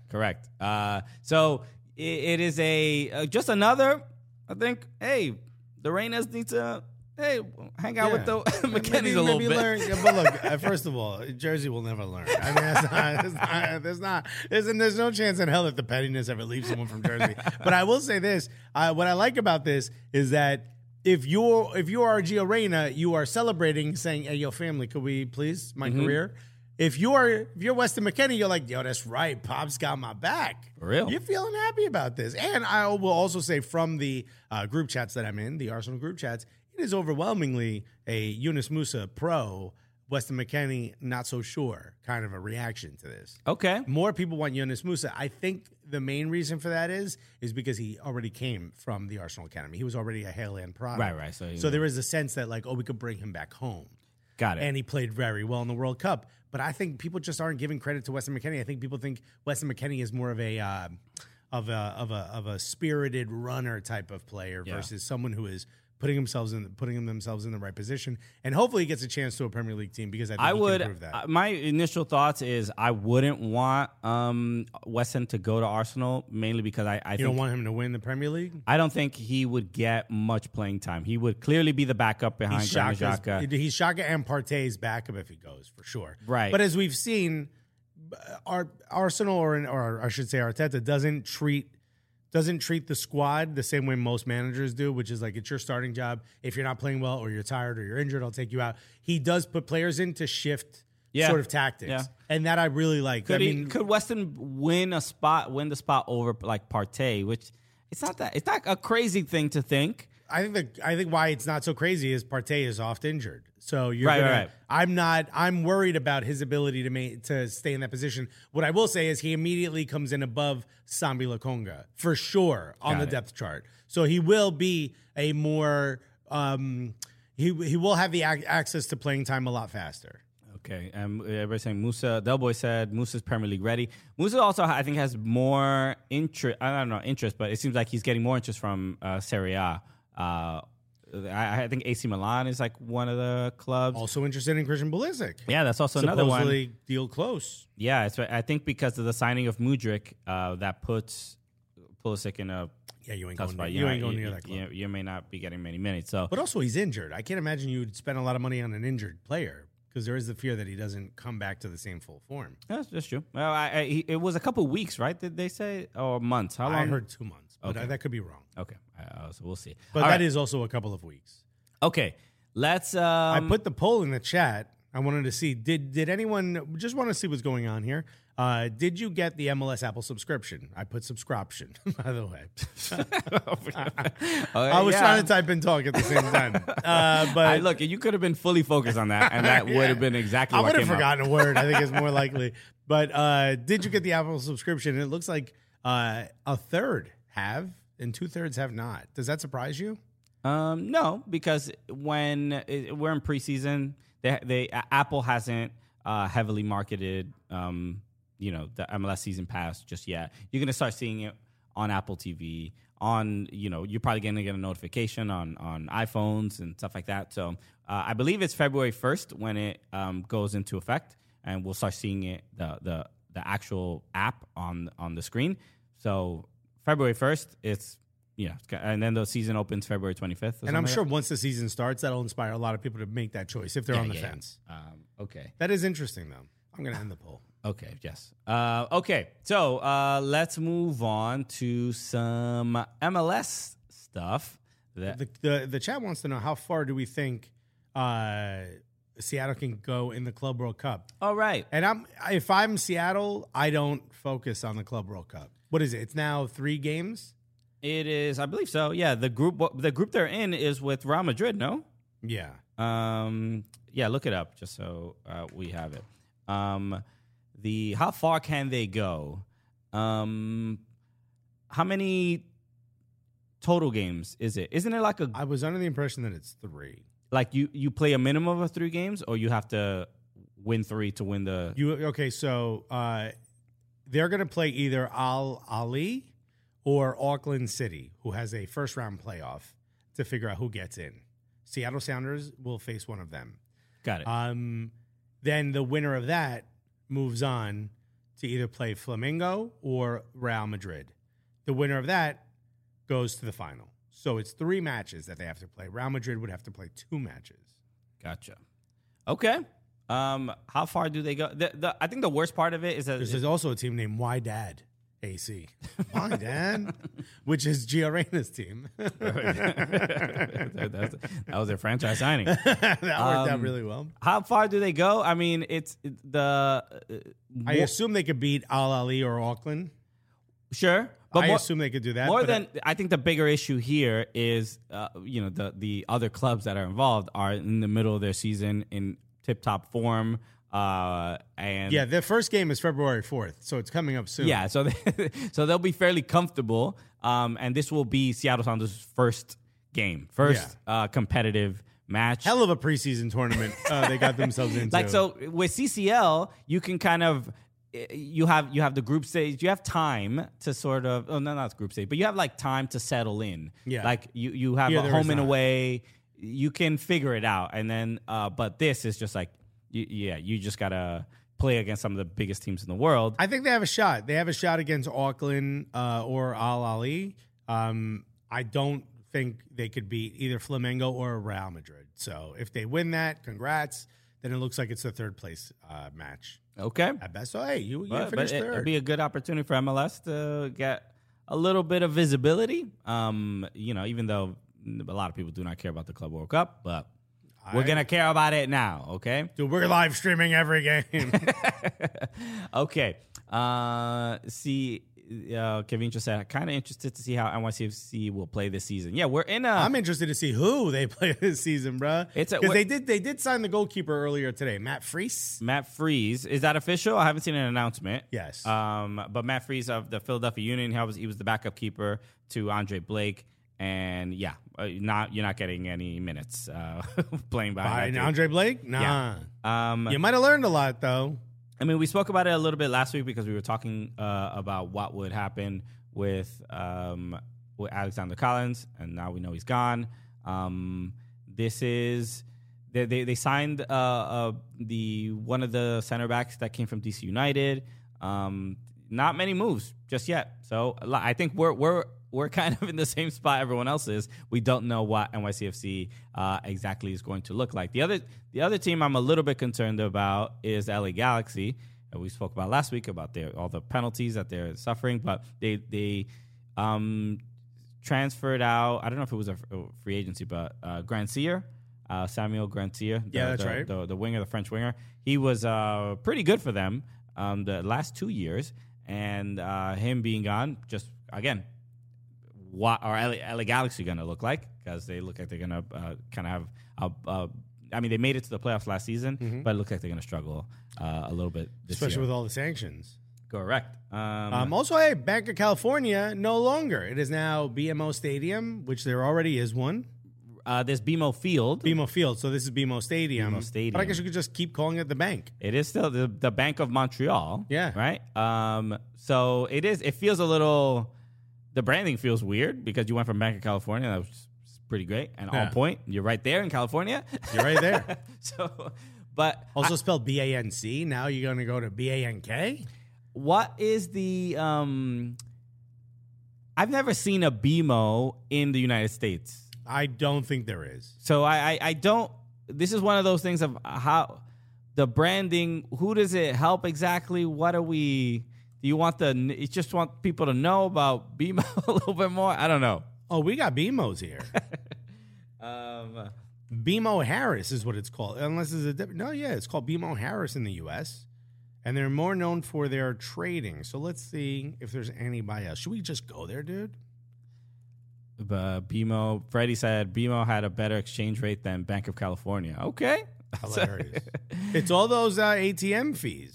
So it is just another, I think, hey, the Reynas need to, hang out with the McKennies a little bit. Learn, but look, first of all, Jersey will never learn. I mean, there's no chance in hell that the pettiness ever leaves someone from Jersey. But I will say this: what I like about this is that if you are Gio Reyna, you are celebrating, saying, "Hey, yo, family, could we please my career?" If you're Weston McKennie, you're like, yo, that's right. Pop's got my back. For real. You're feeling happy about this. And I will also say from the group chats that I'm in, the Arsenal group chats, it is overwhelmingly a Yunus Musa pro Weston McKennie, not so sure, kind of a reaction to this. Okay. More people want Yunus Musa. I think the main reason for that is because he already came from the Arsenal Academy. He was already a Hale End product. Right. So there is a sense that, like, we could bring him back home. Got it. And he played very well in the World Cup. But I think people just aren't giving credit to Weston McKennie. I think people think Weston McKennie is more of a spirited runner type of player versus someone who is putting themselves in the right position, and hopefully he gets a chance to a Premier League team because I think he can prove that. My initial thoughts is I wouldn't want Weston to go to Arsenal, mainly because I you don't want him to win the Premier League. I don't think he would get much playing time. He would clearly be the backup behind Granit Xhaka. He's Xhaka and Partey's backup if he goes, for sure. Right. But as we've seen, Arsenal or I should say Arteta doesn't treat the squad the same way most managers do, which is like it's your starting job. If you're not playing well or you're tired or you're injured, I'll take you out. He does put players in to shift sort of tactics, and that I really like. Could Weston win the spot over like Partey, which it's not a crazy thing to think. I think why it's not so crazy is Partey is oft injured. So you're right. I'm worried about his ability to stay in that position. What I will say is he immediately comes in above Sambi Lokonga for sure on the depth chart. So he will be a more he will have the access to playing time a lot faster. Okay, everybody's saying Musa. Del Boy said Musa's Premier League ready. Musa also, I think, has more interest. I don't know interest, but it seems like he's getting more interest from Serie A. I think AC Milan is like one of the clubs. Also interested in Christian Pulisic. Yeah, that's also another one. Supposedly deal close. Yeah, I think because of the signing of Mudryk, that puts Pulisic in a you ain't tough going spot. you ain't going near that club. You may not be getting many minutes. So, but also he's injured. I can't imagine you would spend a lot of money on an injured player because there is the fear that he doesn't come back to the same full form. That's true. Well, it was a couple weeks, right? Did they say, or months? How long? I heard 2 months, but Okay. that could be wrong. Okay, so we'll see. But that is also a couple of weeks. Okay, let's. I put the poll in the chat. I wanted to see did anyone just want to see what's going on here? Did you get the MLS Apple subscription? I put subscription, by the way. I was trying to type and talk at the same time. But look, you could have been fully focused on that, and that would have been exactly what I would have came forgotten a word. I think it's more likely. But did you get the Apple subscription? It looks like a third have and 2/3 have not. Does that surprise you? No, because when we're in preseason, Apple hasn't heavily marketed, the MLS season pass just yet. You're going to start seeing it on Apple TV. You're probably going to get a notification on iPhones and stuff like that. So I believe it's February 1st when it goes into effect, and we'll start seeing it the actual app on the screen. So February 1st, it's. Yeah, and then the season opens February 25th. And I'm sure once the season starts, that'll inspire a lot of people to make that choice if they're on the fence. Okay. That is interesting, though. I'm going to end the poll. Okay, yes. Okay, so let's move on to some MLS stuff. The chat wants to know how far do we think Seattle can go in the Club World Cup? All right. And if I'm Seattle, I don't focus on the Club World Cup. What is it? It's now 3 games? It is, I believe so. Yeah, the group they're in is with Real Madrid, no? Yeah. Yeah, look it up just so we have it. How far can they go? How many total games is it? Isn't it like I was under the impression that it's 3. Like you play a minimum of 3 games, or you have to win 3 to win the. Okay, so they're going to play either Al Ahly or Auckland City, who has a first-round playoff to figure out who gets in. Seattle Sounders will face one of them. Got it. Then the winner of that moves on to either play Flamengo or Real Madrid. The winner of that goes to the final. So it's 3 matches that they have to play. Real Madrid would have to play 2 matches. Gotcha. Okay. How far do they go? I think the worst part of it is that there's also a team named Why Dad AC. Why Dad? Which is Gio Reyna's team. that was their franchise signing. That worked out really well. How far do they go? I mean, it's the. I assume they could beat Al Ahly or Auckland. Sure. But I assume they could do that. I think the bigger issue here is, the other clubs that are involved are in the middle of their season in tip-top form. And yeah, their first game is February 4th, so it's coming up soon. Yeah, so so they'll be fairly comfortable. And this will be Seattle Sounders' first game, competitive match. Hell of a preseason tournament they got themselves into. Like, so with CCL, you can kind of you have the group stage. You have time to sort of not group stage, but you have like time to settle in. Yeah, like you have a home and away. You can figure it out, and then but this is just like you just gotta play against some of the biggest teams in the world. I think they have a shot. They have a shot against Auckland or Al Ali. I don't think they could beat either Flamengo or Real Madrid. So if they win that, congrats. Then it looks like it's the third place match. Okay. At best. So, hey, you finished third. It'd be a good opportunity for MLS to get a little bit of visibility. Even though a lot of people do not care about the Club World Cup, but we're going to care about it now, okay? Dude, we're live streaming every game. Okay. Kevin just said, kind of interested to see how NYCFC will play this season. Yeah, I'm interested to see who they play this season, bro. Because they did sign the goalkeeper earlier today, Matt Freese. Matt Freese, is that official? I haven't seen an announcement. Yes. But Matt Freese of the Philadelphia Union, he was the backup keeper to Andre Blake, and you're not getting any minutes playing behind Andre Blake. Nah. Yeah. You might have learned a lot though. I mean, we spoke about it a little bit last week because we were talking about what would happen with Alexander Collins, and now we know he's gone. This is they signed one of the center backs that came from DC United. Not many moves just yet, so I think we're kind of in the same spot everyone else is. We don't know what NYCFC exactly is going to look like. The other team I'm a little bit concerned about is LA Galaxy. We spoke about last week about all the penalties that they're suffering, but they transferred out. I don't know if it was a free agency, but Grandsir, Samuel Grandsir. Yeah, that's right. The winger, the French winger. He was pretty good for them the last 2 years, and him being gone, just again. What are LA Galaxy going to look like? Because they look like they're going to kind of have they made it to the playoffs last season, but it looks like they're going to struggle a little bit this especially year. with all the sanctions. Correct. Also, hey, Bank of California, no longer. It is now BMO Stadium, which there already is one. There's BMO Field. BMO Field, so this is BMO Stadium. BMO Stadium. But I guess you could just keep calling it the Bank. It is still the Bank of Montreal. Yeah. Right? So it feels a little... The branding feels weird because you went from Bank of California. That was pretty great and on point. You're right there in California. You're right there. But also spelled BANC. Now you're going to go to BANK? What is the... I've never seen a BMO in the United States. I don't think there is. So I don't... This is one of those things of how... The branding, who does it help exactly? What are we... Do you just want people to know about BMO a little bit more? I don't know. Oh, we got BMOs here. BMO Harris is what it's called. Unless it's a different... No, yeah, it's called BMO Harris in the U.S. And they're more known for their trading. So let's see if there's anybody else. Should we just go there, dude? BMO... Freddie said BMO had a better exchange rate than Bank of California. Okay. Hilarious. It's all those ATM fees.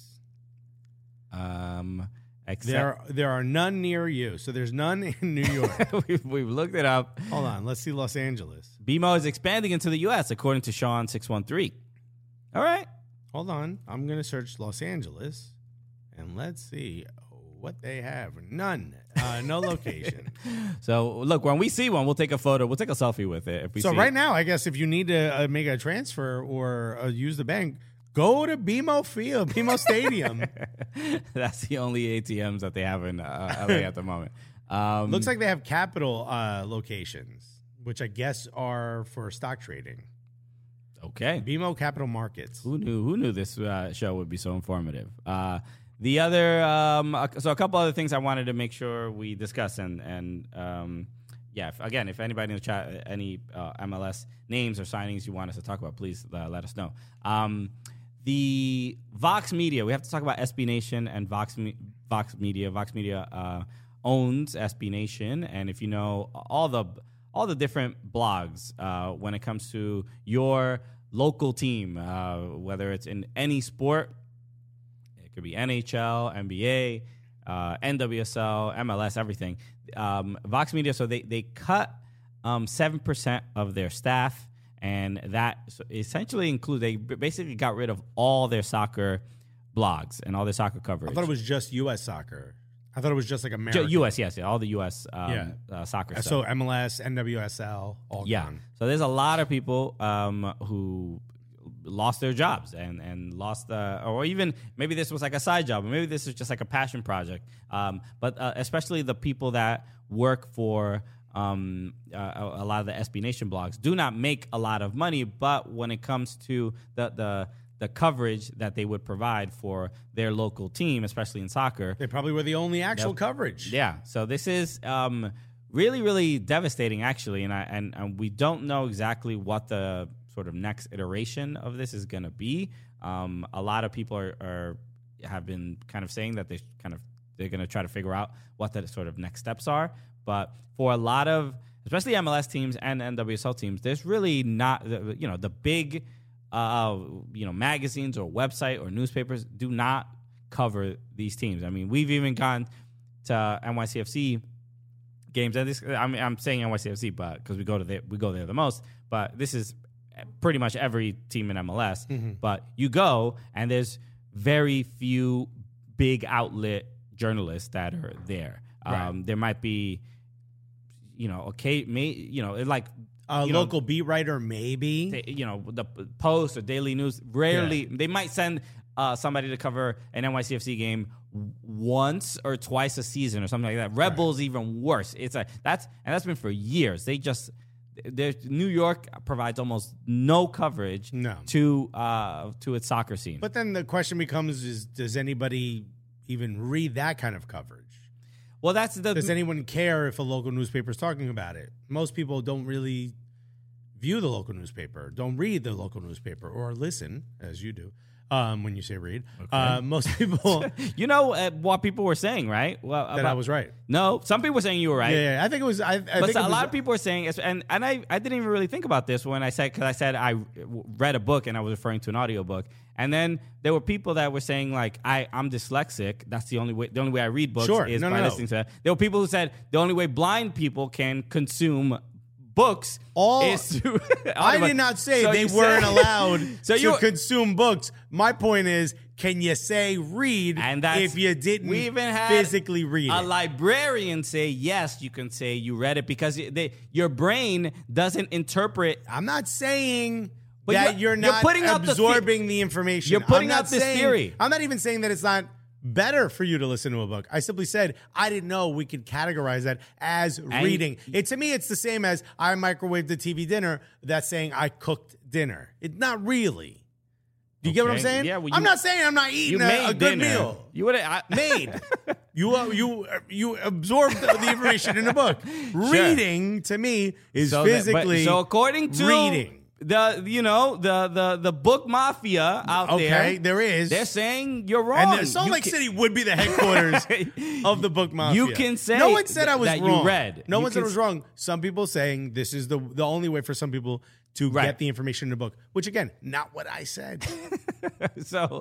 There are none near you. So there's none in New York. We've looked it up. Hold on. Let's see Los Angeles. BMO is expanding into the U.S., according to Sean 613. All right. Hold on. I'm going to search Los Angeles, and let's see what they have. None. No location. So, look, when we see one, we'll take a photo. We'll take a selfie with it. So right now, I guess if you need to make a transfer or use the bank, go to BMO Field, BMO Stadium. That's the only ATMs that they have in LA at the moment. Looks like they have Capital locations, which I guess are for stock trading. Okay. BMO Capital Markets. Who knew this show would be so informative? The other, so a couple other things I wanted to make sure we discuss, and if anybody in the chat, any MLS names or signings you want us to talk about, please let us know. The Vox Media, we have to talk about SB Nation and Vox Media. Vox Media owns SB Nation, and if you know all the different blogs when it comes to your local team, whether it's in any sport. It could be NHL, NBA, NWSL, MLS, everything. Vox Media, so they cut 7% of their staff, and that essentially includes, they basically got rid of all their soccer blogs and all their soccer coverage. I thought it was just U.S. soccer. I thought it was just like American. U.S., yes, all the U.S. Soccer stuff. So MLS, NWSL, all gone. So there's a lot of people who lost their jobs and lost or even maybe this was like a side job, or maybe this is just like a passion project. But especially the people that work for a lot of the SB Nation blogs do not make a lot of money, but when it comes to the coverage that they would provide for their local team, especially in soccer, they probably were the only actual coverage. Yeah, so this is really, really devastating, actually, and we don't know exactly what the sort of next iteration of this is going to be. A lot of people have been kind of saying that they're going to try to figure out what the sort of next steps are. But for a lot of, especially MLS teams and NWSL teams, there's really not, the big, magazines or website or newspapers do not cover these teams. I mean, we've even gone to NYCFC games, and this, I'm saying NYCFC, but because we go there the most. But this is pretty much every team in MLS. Mm-hmm. But you go, and there's very few big outlet journalists that are there. Right. There might be, local beat writer, maybe. The Post or Daily News. Rarely, they might send somebody to cover an NYCFC game once or twice a season or something like that. Red Bull's even worse. That's been for years. New York provides almost no coverage to its soccer scene. But then the question becomes: does anybody even read that kind of coverage? Well, does anyone care if a local newspaper is talking about it? Most people don't really view the local newspaper, don't read the local newspaper, or listen, as you do, when you say read. Okay. Most people... what people were saying, right? Well, I was right. No, some people were saying you were right. Yeah, I think it was... But a lot of people were saying... And I didn't even really think about this when I said... Because I said I read a book and I was referring to an audiobook. And then there were people that were saying, like, I'm dyslexic. That's the only way I read books is by listening to that. There were people who said the only way blind people can consume books is to... I did not say they weren't allowed to consume books. My point is, can you say read if you didn't physically read it? A librarian say, yes, you can say you read it because your brain doesn't interpret... I'm not saying... But you're not absorbing the information. You're putting out this theory. I'm not even saying that it's not better for you to listen to a book. I simply said I didn't know we could categorize that as reading. To me, it's the same as I microwaved the TV dinner. That's saying I cooked dinner. It's not really. Do you get what I'm saying? Yeah, I'm not saying I'm not eating a good meal. You would made. You absorbed the information in a book. Sure. Reading to me is physically so according to reading. The book mafia out there. Okay, there is. They're saying you're wrong. And Salt Lake City would be the headquarters of the book mafia. You can say no one said I was that wrong. You read. No one said I was wrong. Some people saying this is the only way for some people to get the information in a book, which again, not what I said. So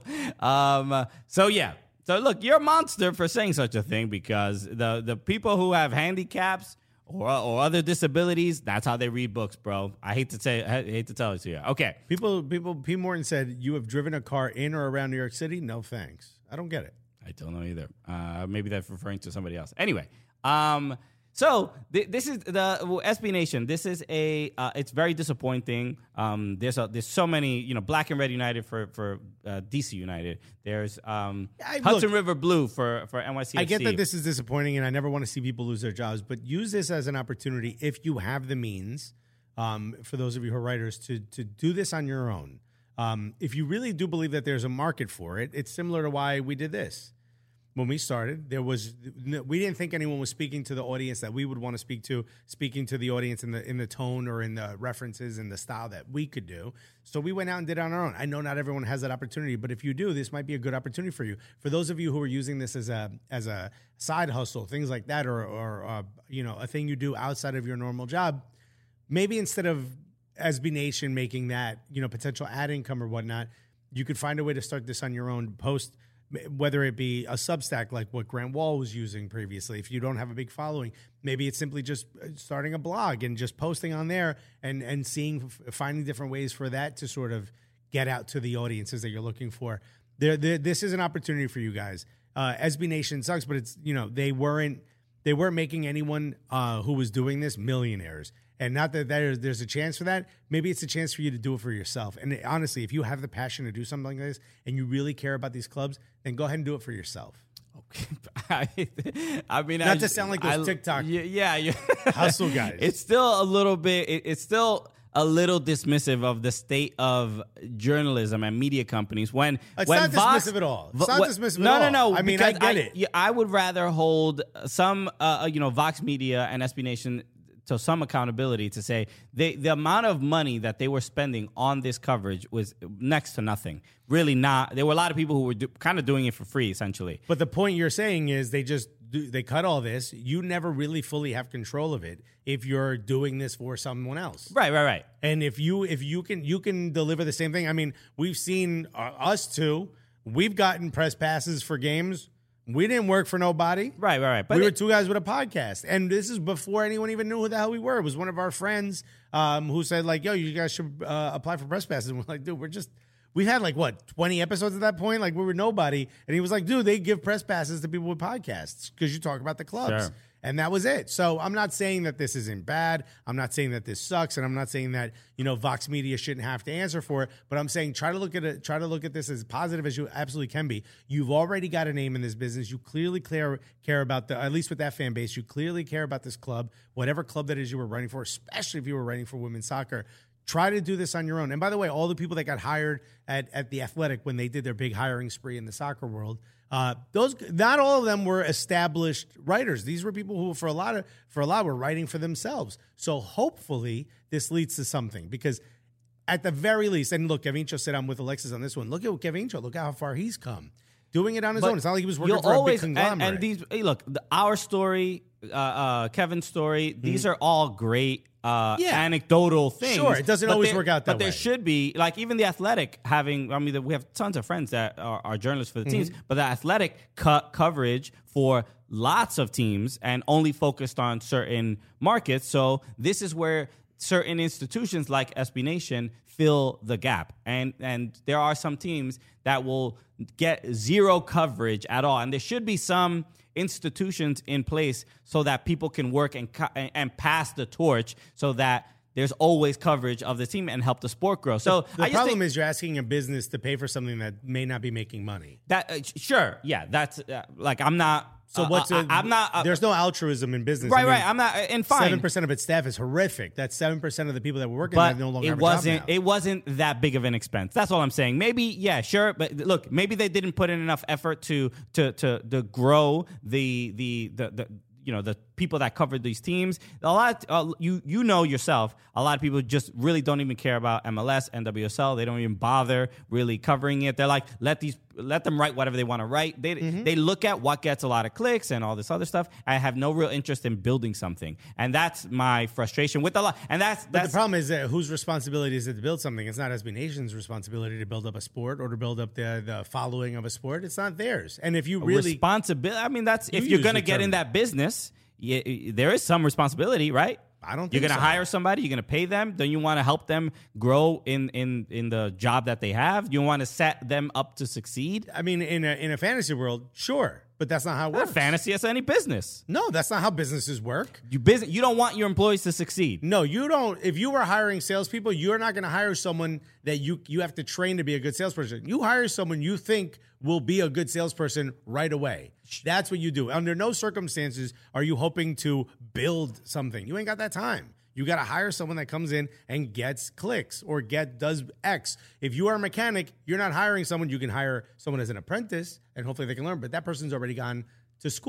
yeah. So look, you're a monster for saying such a thing because the people who have handicaps or other disabilities, that's how they read books, bro. I hate to tell it to you. Okay. People. P. Morton said, you have driven a car in or around New York City? No, thanks. I don't get it. I don't know either. Maybe that's referring to somebody else. Anyway, so this is the SB Nation. This is it's very disappointing. There's so many, Black and Red United for DC United. There's Hudson River Blue for NYCFC. I get that this is disappointing, and I never want to see people lose their jobs. But use this as an opportunity, if you have the means, for those of you who are writers, to do this on your own. If you really do believe that there's a market for it, it's similar to why we did this. When we started, we didn't think anyone was speaking to the audience that we would want to speak to, speaking to the audience in the tone or in the references and the style that we could do. So we went out and did it on our own. I know not everyone has that opportunity, but if you do, this might be a good opportunity for you. For those of you who are using this as a side hustle, things like that, or a thing you do outside of your normal job, maybe instead of SB Nation making that, potential ad income or whatnot, you could find a way to start this on your own, post, whether it be a Substack like what Grant Wall was using previously. If you don't have a big following, maybe it's simply just starting a blog and just posting on there and finding different ways for that to sort of get out to the audiences that you're looking for. This is an opportunity for you guys. SB Nation sucks, but it's, they weren't making anyone who was doing this millionaires. And not that there's a chance for that. Maybe it's a chance for you to do it for yourself. And honestly, if you have the passion to do something like this and you really care about these clubs, then go ahead and do it for yourself. Okay. I mean, not to sound like those TikTok hustle guys. It's still a little bit. It's still a little dismissive of the state of journalism and media companies. When not dismissive at all. It's not dismissive at all. No. I mean, I get it. I would rather hold some, Vox Media and SB Nation to some accountability to say the amount of money that they were spending on this coverage was next to nothing. Really not. There were a lot of people who were kind of doing it for free, essentially. But the point you're saying is they cut all this. You never really fully have control of it if you're doing this for someone else. Right. And if you can deliver the same thing. I mean, we've seen us two. We've gotten press passes for games. We didn't work for nobody. Right. But we were two guys with a podcast. And this is before anyone even knew who the hell we were. It was one of our friends who said, like, yo, you guys should apply for press passes. And we're like, dude, we had 20 episodes at that point? Like, we were nobody. And he was like, dude, they give press passes to people with podcasts because you talk about the clubs. Sure. And that was it. So I'm not saying that this isn't bad. I'm not saying that this sucks. And I'm not saying that, Vox Media shouldn't have to answer for it. But I'm saying try to look at this as positive as you absolutely can be. You've already got a name in this business. You clearly care about at least with that fan base, you clearly care about this club, whatever club that is you were running for, especially if you were running for women's soccer. Try to do this on your own. And by the way, all the people that got hired at The Athletic when they did their big hiring spree in the soccer world, not all of them were established writers. These were people who, for a lot were writing for themselves. So hopefully this leads to something, because at the very least, and look, Kevincho said I'm with Alexis on this one. Look at Kevincho. Look how far he's come. Doing it on his own. It's not like he was working for a big conglomerate. And our story, Kevin's story, these are all great anecdotal things. Sure, it doesn't always work out that way. But there should be, like, even The Athletic we have tons of friends that are journalists for the teams, but The Athletic cut coverage for lots of teams and only focused on certain markets. So this is where certain institutions like SB Nation fill the gap. And there are some teams that will get zero coverage at all. And there should be some institutions in place so that people can work and pass the torch so that there's always coverage of the team and help the sport grow. So the problem is you're asking a business to pay for something that may not be making money. Sure. Yeah. That's I'm not. So I'm not. There's no altruism in business. Right. I'm not. And fine. 7% of its staff is horrific. That's 7% of the people that were working there no longer have a job now. It wasn't that big of an expense. That's all I'm saying. Maybe, yeah, sure. But look, maybe they didn't put in enough effort to grow the people that covered these teams. A lot, you know yourself, a lot of people just really don't even care about MLS, NWSL. They don't even bother really covering it. They're like, let them write whatever they want to write. They look at what gets a lot of clicks and all this other stuff. I have no real interest in building something, and that's my frustration with a lot. And that's the problem is that whose responsibility is it to build something? It's not SB Nation's responsibility to build up a sport or to build up the following of a sport. It's not theirs. And if you really responsibility, I mean, that's if you're going to get in that business. There is some responsibility, right? I don't think you're going to hire somebody, you're going to pay them, then you want to help them grow in the job that they have. You want to set them up to succeed. I mean, in a fantasy world, sure, but that's not how it works. Fantasy is any business. No, that's not how businesses work. You don't want your employees to succeed. No, you don't. If you were hiring salespeople, you're not going to hire someone that you have to train to be a good salesperson. You hire someone you think will be a good salesperson right away. That's what you do. Under no circumstances are you hoping to build something. You ain't got that time. You got to hire someone that comes in and gets clicks or does X. If you are a mechanic, you're not hiring someone. You can hire someone as an apprentice and hopefully they can learn, but that person's already gone to school.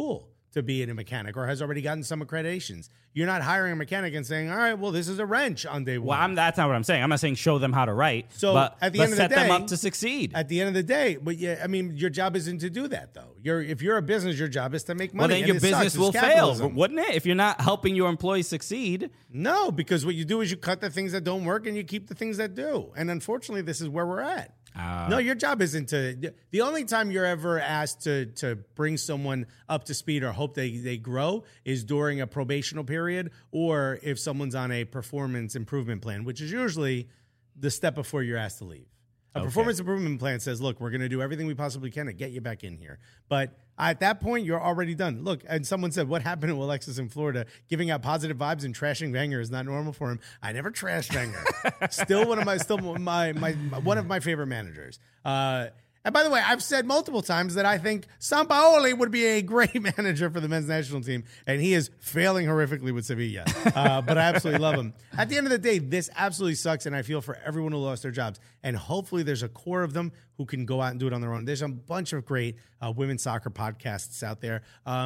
to be a mechanic or has already gotten some accreditations. You're not hiring a mechanic and saying, all right, well, this is a wrench on day one. Well, that's not what I'm saying. I'm not saying show them how to write, but at the end of the set day, them up to succeed. At the end of the day, but yeah, I mean, your job isn't to do that, though. If you're a business, your job is to make money. Well, then your business will fail, wouldn't it? If you're not helping your employees succeed. No, because what you do is you cut the things that don't work and you keep the things that do. And unfortunately, this is where we're at. No, your job isn't to. The only time you're ever asked to bring someone up to speed or hope they grow is during a probational period, or if someone's on a performance improvement plan, which is usually the step before you're asked to leave. A performance improvement plan says, look, we're going to do everything we possibly can to get you back in here. But at that point, you're already done. Look, and someone said, what happened to Alexis in Florida? Giving out positive vibes and trashing Wenger is not normal for him. I never trashed Wenger. Still one of my favorite managers. And by the way, I've said multiple times that I think Sampaoli would be a great manager for the men's national team, and he is failing horrifically with Sevilla. But I absolutely love him. At the end of the day, this absolutely sucks, and I feel for everyone who lost their jobs. And hopefully there's a core of them who can go out and do it on their own. There's a bunch of great women's soccer podcasts out there.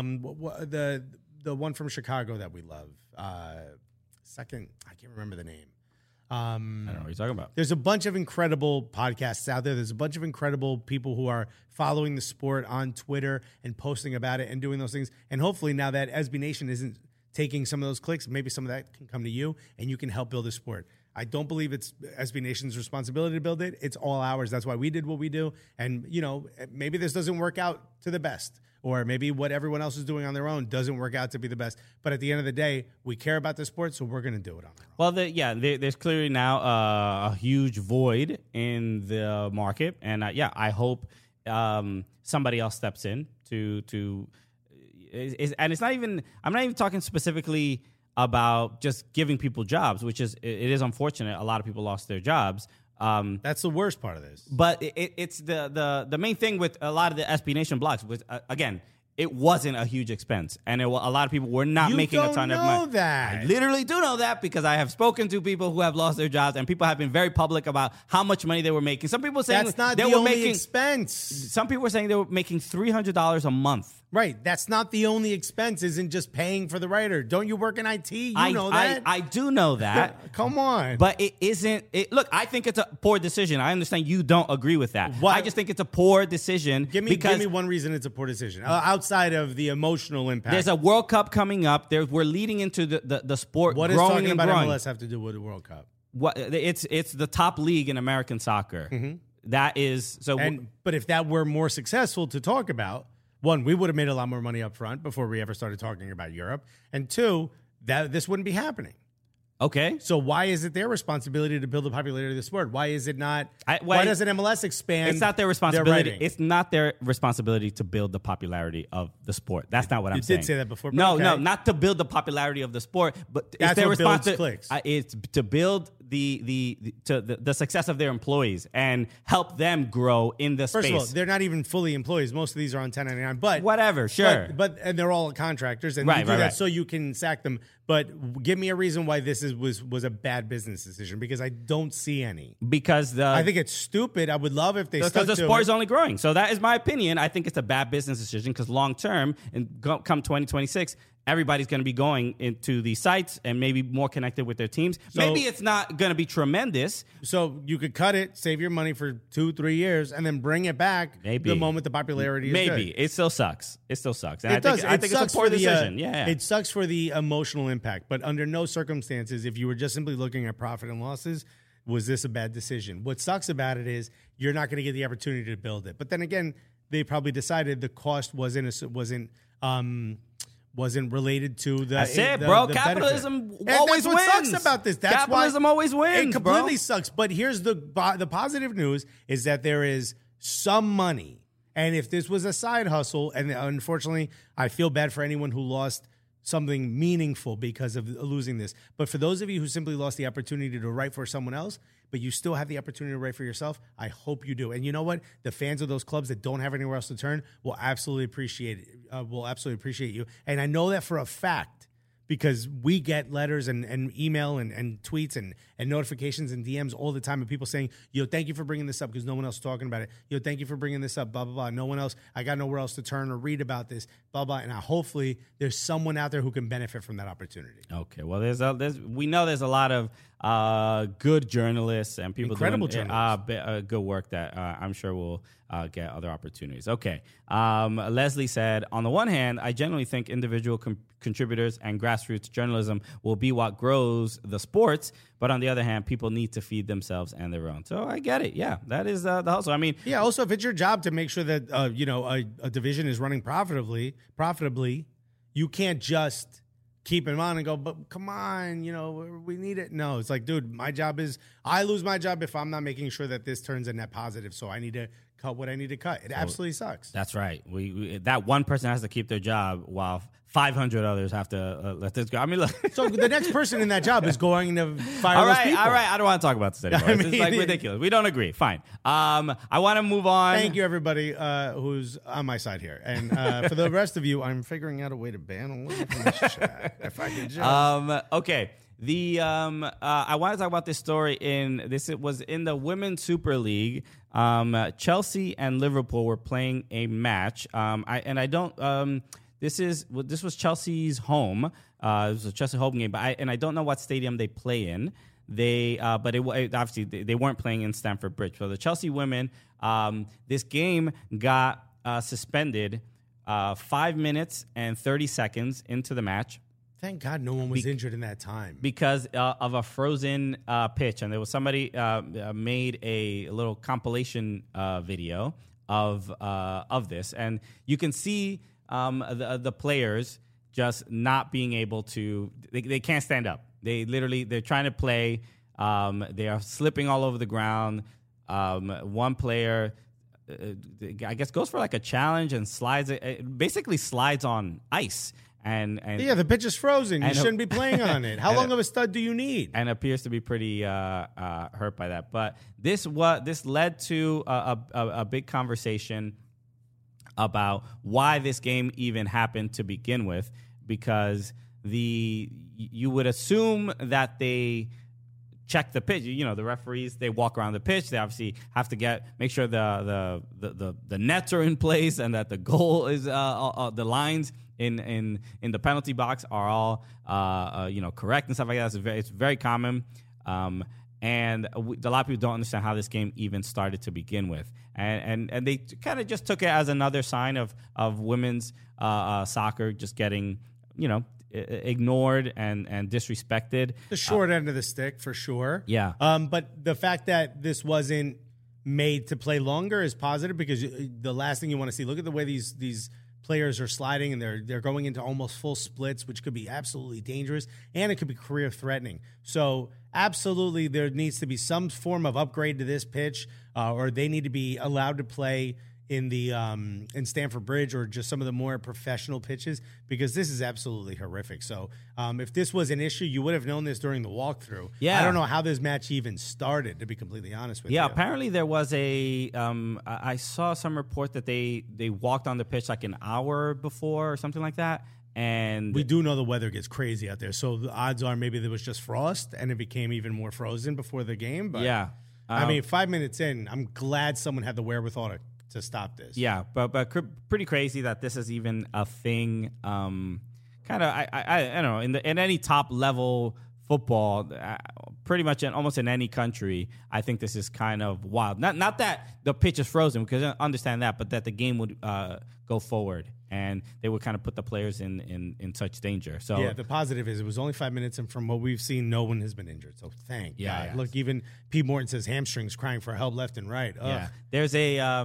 The one from Chicago that we love. I can't remember the name. I don't know what you're talking about. There's a bunch of incredible podcasts out there. There's a bunch of incredible people who are following the sport on Twitter and posting about it and doing those things. And hopefully now that SB Nation isn't taking some of those clicks, maybe some of that can come to you and you can help build the sport. I don't believe it's SB Nation's responsibility to build it. It's all ours. That's why we did what we do. And, maybe this doesn't work out to the best. Or maybe what everyone else is doing on their own doesn't work out to be the best. But at the end of the day, we care about the sport, so we're going to do it on our own. Well, there's clearly now a huge void in the market. And, I hope somebody else steps in and it's not even – I'm not even talking specifically about just giving people jobs, which is – it is unfortunate. A lot of people lost their jobs. That's the worst part of this. But it's the main thing with a lot of the SB Nation blogs was, again, it wasn't a huge expense. And a lot of people were not making a ton of money. You don't know that. I literally do know that because I have spoken to people who have lost their jobs and people have been very public about how much money they were making. Some people saying that's not they the were only making expense. Some people were saying they were making $300 a month. Right. That's not the only expense, isn't just paying for the writer. Don't you work in IT? You know that. I do know that. Come on. But it isn't. Look, I think it's a poor decision. I understand you don't agree with that. What? I just think it's a poor decision. Give me one reason it's a poor decision. Outside of the emotional impact. There's a World Cup coming up. We're leading into the sport what growing does talking and about growing. MLS have to do with the World Cup? It's the top league in American soccer. Mm-hmm. That is so. But if that were more successful to talk about, one, we would have made a lot more money up front before we ever started talking about Europe. And two, that this wouldn't be happening. Okay. So why is it their responsibility to build the popularity of the sport? Why is it not? Why doesn't MLS expand? It's not their responsibility. Their it's not their responsibility to build the popularity of the sport. That's not what I'm saying. You did say that before. No, okay. no, not to build the popularity of the sport, but that's it's their responsibility. It's to build the success of their employees and help them grow in the space. First of all, they're not even fully employees. Most of these are on 1099. But whatever, sure. But and they're all contractors, and you do that so you can sack them. But give me a reason why this was a bad business decision, because I don't see any. Because I think it's stupid. I would love if they stuck to it. Because the sport is only growing. So that is my opinion. I think it's a bad business decision because long term, and come 2026, everybody's going to be going into these sites and maybe more connected with their teams. So, maybe it's not going to be tremendous. So you could cut it, save your money for 2-3 years, and then bring it back the moment the popularity is maybe. good. It still sucks. It still sucks. And it does. I think it's a poor decision. It sucks for the emotional impact. But under no circumstances, if you were just simply looking at profit and losses, was this a bad decision? What sucks about it is you're not going to get the opportunity to build it. But then again, they probably decided the cost wasn't related to the. That's it, bro. Capitalism always wins. That's what sucks about this. That's Capitalism always wins. It completely sucks. But here's the positive news: is that there is some money, and if this was a side hustle, and unfortunately, I feel bad for anyone who lost something meaningful because of losing this. But for those of you who simply lost the opportunity to write for someone else, but you still have the opportunity to write for yourself, I hope you do. And you know what? The fans of those clubs that don't have anywhere else to turn will absolutely appreciate it. Will absolutely appreciate you. And I know that for a fact because we get letters and email and tweets and notifications and DMs all the time of people saying, yo, thank you for bringing this up because no one else is talking about it. Yo, thank you for bringing this up, blah, blah, blah. No one else, I got nowhere else to turn or read about this, blah, blah. And hopefully there's someone out there who can benefit from that opportunity. Okay, well, we know there's a lot of good journalists and people Incredible doing good work that I'm sure will get other opportunities. Okay, Leslie said, on the one hand, I generally think individual contributors and grassroots journalism will be what grows the sports, but on the other hand, people need to feed themselves and their own. So I get it. Yeah, that is the hustle. I mean, yeah. Also, if it's your job to make sure that a division is running profitably, you can't just keep him on and go, but come on, we need it. No, it's like, dude, my job is, I lose my job if I'm not making sure that this turns a net positive. So I need to cut what I need to cut. It absolutely sucks. That's right. We that one person has to keep their job while 500 others have to let this go. I mean, look. So the next person in that job is going to fire those people. All right. I don't want to talk about this anymore. It's like ridiculous. We don't agree. Fine. I want to move on. Thank you, everybody who's on my side here. And for the rest of you, I'm figuring out a way to ban a little from this chat. If I could just. Okay. I want to talk about this story it was in the Women's Super League. Chelsea and Liverpool were playing a match. This was Chelsea's home. It was a Chelsea home game, but I don't know what stadium they play in. But obviously they weren't playing in Stamford Bridge. So the Chelsea women, this game got suspended 5 minutes and 30 seconds into the match. Thank God no one was injured in that time. Because of a frozen pitch. And there was somebody made a little compilation video of this. And you can see the players just not being able to, they can't stand up. They're trying to play. They are slipping all over the ground. One player, I guess, goes for like a challenge and basically slides on ice. And yeah, the pitch is frozen. You shouldn't be playing on it. How long of a stud do you need? And appears to be pretty hurt by that. But this led to a big conversation about why this game even happened to begin with, because you would assume that they check the pitch. The referees, they walk around the pitch. They obviously have to make sure the nets are in place and that the goal is the lines in the penalty box are all correct and stuff like that. It's very common, and a lot of people don't understand how this game even started to begin with, and they kind of just took it as another sign of women's soccer just getting ignored and disrespected. The short end of the stick for sure. Yeah. But the fact that this wasn't made to play longer is positive, because the last thing you want to see, look at the way these players are sliding, and they're going into almost full splits, which could be absolutely dangerous, and it could be career threatening. So absolutely there needs to be some form of upgrade to this pitch, or they need to be allowed to play in the in Stamford Bridge or just some of the more professional pitches, because this is absolutely horrific. So if this was an issue, you would have known this during the walkthrough. Yeah. I don't know how this match even started, to be completely honest with you. Yeah, apparently there was I saw some report that they walked on the pitch like an hour before or something like that. And we do know the weather gets crazy out there. So the odds are maybe there was just frost and it became even more frozen before the game. But yeah. I mean, 5 minutes in, I'm glad someone had the wherewithal to stop this. Yeah, but pretty crazy that this is even a thing. Kind of, I don't know, in any top level football, pretty much almost in any country, I think this is kind of wild. Not that the pitch is frozen, because I understand that, but that the game would go forward and they would kind of put the players in such danger. So yeah, the positive is it was only 5 minutes, and from what we've seen, no one has been injured. So thank God. Yeah. Look, even Pete Morton says hamstrings crying for help left and right. Ugh. Yeah, there's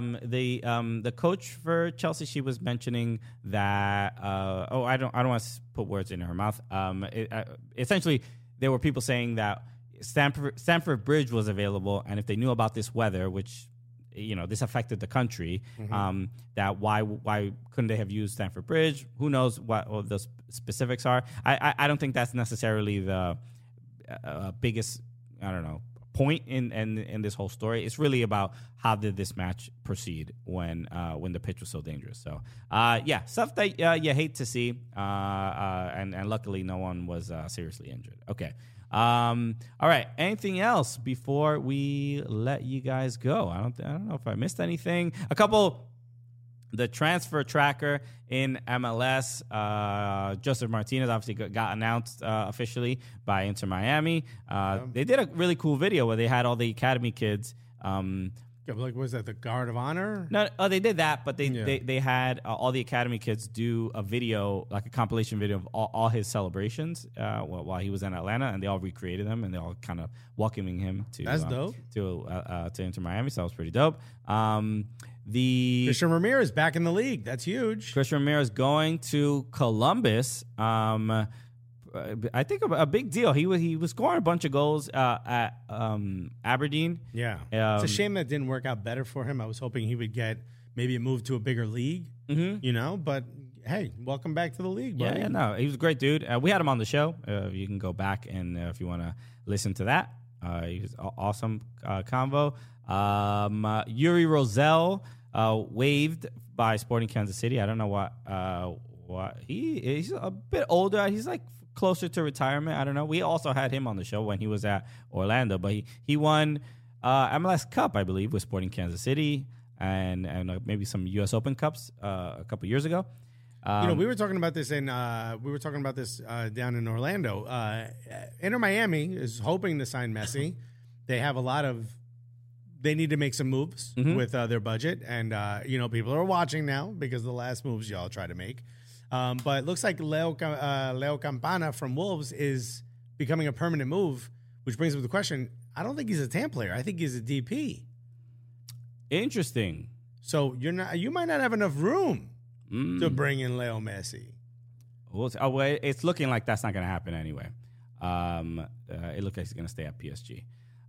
the coach for Chelsea. She was mentioning that. I don't want to put words in her mouth. Essentially, there were people saying that Stamford Bridge was available, and if they knew about this weather, which this affected the country, that why couldn't they have used Stamford Bridge? Who knows what all the specifics are? I don't think that's necessarily the biggest, point in this whole story. It's really about how did this match proceed when the pitch was so dangerous. So stuff that you hate to see, and luckily no one was seriously injured. Okay. All right. Anything else before we let you guys go? I don't know if I missed anything. The transfer tracker in MLS, Joseph Martinez obviously got announced officially by Inter Miami. They did a really cool video where they had all the academy kids. Was that the Guard of Honor? No, they did that, but they had all the academy kids do a video, like a compilation video of all his celebrations while he was in Atlanta, and they all recreated them, and they all kind of welcoming him to dope. to Inter Miami. So that was pretty dope. Christian Ramirez back in the league. That's huge. Christian Ramirez going to Columbus. I think a big deal. He was scoring a bunch of goals at Aberdeen. Yeah, it's a shame that didn't work out better for him. I was hoping he would get maybe a move to a bigger league. But hey, welcome back to the league, buddy. Yeah, no, he was a great dude. We had him on the show. You can go back and if you want to listen to that, he was awesome convo. Yuri Rosell waived by Sporting Kansas City. I don't know what he's a bit older. He's like closer to retirement. I don't know. We also had him on the show when he was at Orlando, but he won MLS Cup, I believe, with Sporting Kansas City and maybe some U.S. Open Cups a couple years ago. We were talking about this down in Orlando. Inter Miami is hoping to sign Messi. They have they need to make some moves with their budget, and people are watching now because of the last moves y'all try to make. But it looks like Leo Campana from Wolves is becoming a permanent move, which brings up the question. I don't think he's a TAM player. I think he's a DP. Interesting. So you might not have enough room to bring in Leo Messi. It's looking like that's not going to happen anyway. It looks like he's going to stay at PSG.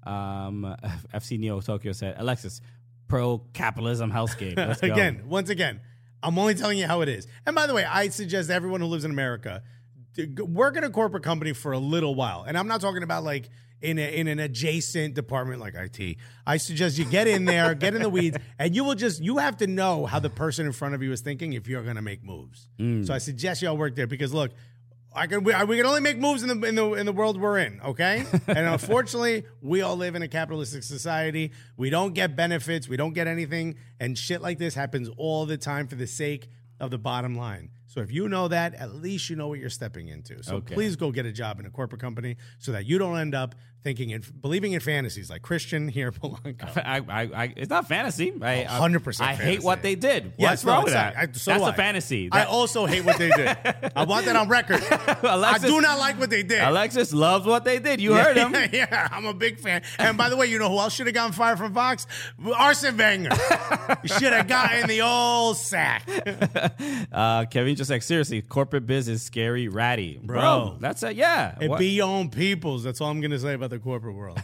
FC Neo Tokyo said, Alexis, pro-capitalism hellscape. Let's go. Once again, I'm only telling you how it is. And by the way, I suggest everyone who lives in America work in a corporate company for a little while. And I'm not talking about like in an adjacent department like IT. I suggest you get in there, get in the weeds, and you have to know how the person in front of you is thinking if you're going to make moves. So I suggest y'all work there because look, we can only make moves in the world we're in, okay? And unfortunately, we all live in a capitalistic society. We don't get benefits. We don't get anything. And shit like this happens all the time for the sake of the bottom line. So if you know that, at least you know what you're stepping into. So please go get a job in a corporate company so that you don't end up thinking and believing in fantasies like Christian here Polanco. It's not fantasy. 100% I hate what they did. What's wrong with that? That's a fantasy. I also hate what they did. I want that on record. I do not like what they did. Alexis loves what they did. You heard him. Yeah, I'm a big fan. And by the way, you know who else should have gotten fired from Fox? Arsene Wenger. Should have gotten the old sack. Kevin just like, seriously, corporate biz is scary, ratty. Bro. That's it. Yeah. It be your own peoples. That's all I'm going to say about the corporate world.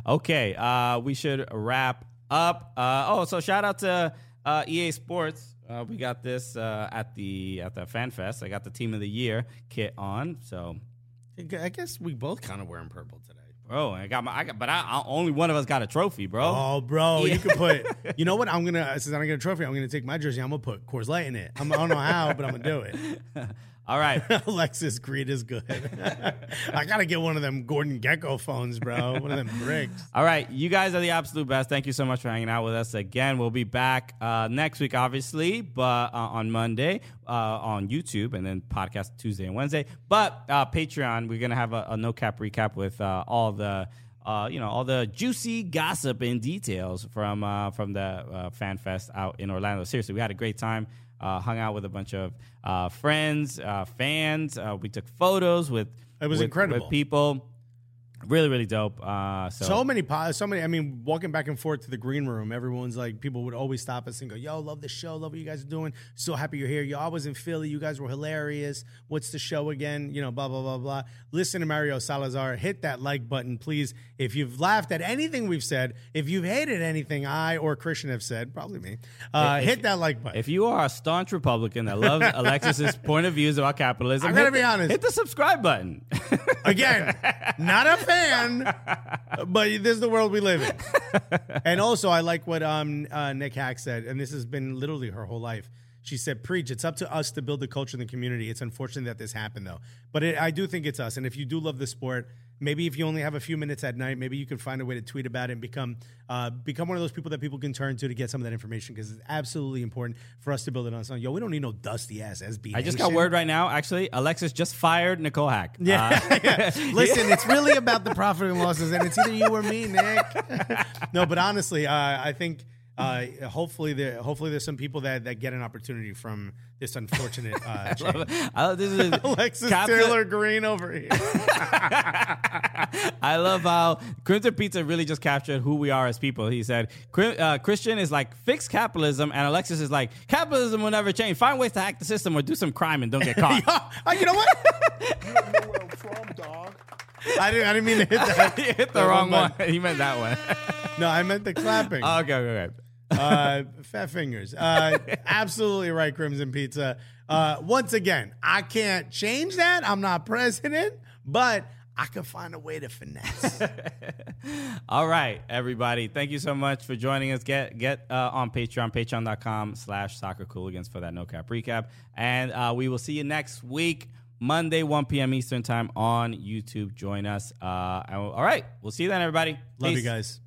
Okay. We should wrap up. So shout out to EA Sports. We got this at the Fan Fest. I got the Team of the Year kit on. So I guess we both kind of wearing purple today. Bro, only one of us got a trophy, bro. Oh, bro, you can put. You know what? Since I don't get a trophy, I'm gonna take my jersey. I'm gonna put Coors Light in it. I don't know how, but I'm gonna do it. All right, Alexis, greed is good. I gotta get one of them Gordon Gekko phones, bro. One of them bricks. All right, you guys are the absolute best. Thank you so much for hanging out with us again. We'll be back next week, obviously, but on Monday on YouTube, and then podcast Tuesday and Wednesday. But Patreon, we're gonna have a no cap recap with all the juicy gossip and details from the Fan Fest out in Orlando. Seriously, we had a great time. Hung out with a bunch of friends, fans. We took photos with incredible with people. Really, really dope. So many. I mean, walking back and forth to the green room, everyone's like, people would always stop us and go, "Yo, love the show. Love what you guys are doing. So happy you're here. Yo, I was in Philly. You guys were hilarious. What's the show again? You know, blah blah blah blah." Listen to Mario Salazar. Hit that like button, please. If you've laughed at anything we've said, if you've hated anything I or Christian have said, probably me, hit that like button. If you are a staunch Republican that loves Alexis's point of views about capitalism, I gotta be honest. Hit the subscribe button. Again, not a fan, but this is the world we live in. And also, I like what Nick Hack said, and this has been literally her whole life. She said, preach, it's up to us to build the culture in the community. It's unfortunate that this happened, though. But I do think it's us. And if you do love the sport, maybe if you only have a few minutes at night, maybe you can find a way to tweet about it and become one of those people that people can turn to get some of that information, because it's absolutely important for us to build it on something. Yo, we don't need no dusty-ass SB. I just got word right now, actually. Alexis just fired Nicole Hack. Yeah. Listen, it's really about the profit and losses, and it's either you or me, Nick. No, but honestly, I think... hopefully there's some people that get an opportunity from this unfortunate change. This is Alexis Taylor Green over here. I love how Crimson Pizza really just captured who we are as people. He said Christian is like, fix capitalism, and Alexis is like, capitalism will never change. Find ways to hack the system or do some crime and don't get caught. You know what? You don't know where I'm from, dog. I didn't mean to hit that. You hit the wrong one. He meant that one. No, I meant the clapping. Okay. Fat fingers. Absolutely right, Crimson Pizza. Once again, I can't change that. I'm not president, but I can find a way to finesse. All right, everybody. Thank you so much for joining us. Get on Patreon, patreon.com/soccercooligans for that No Cap recap. And we will see you next week, Monday, 1 p.m. Eastern time on YouTube. Join us. All right. We'll see you then, everybody. Love Peace. you guys.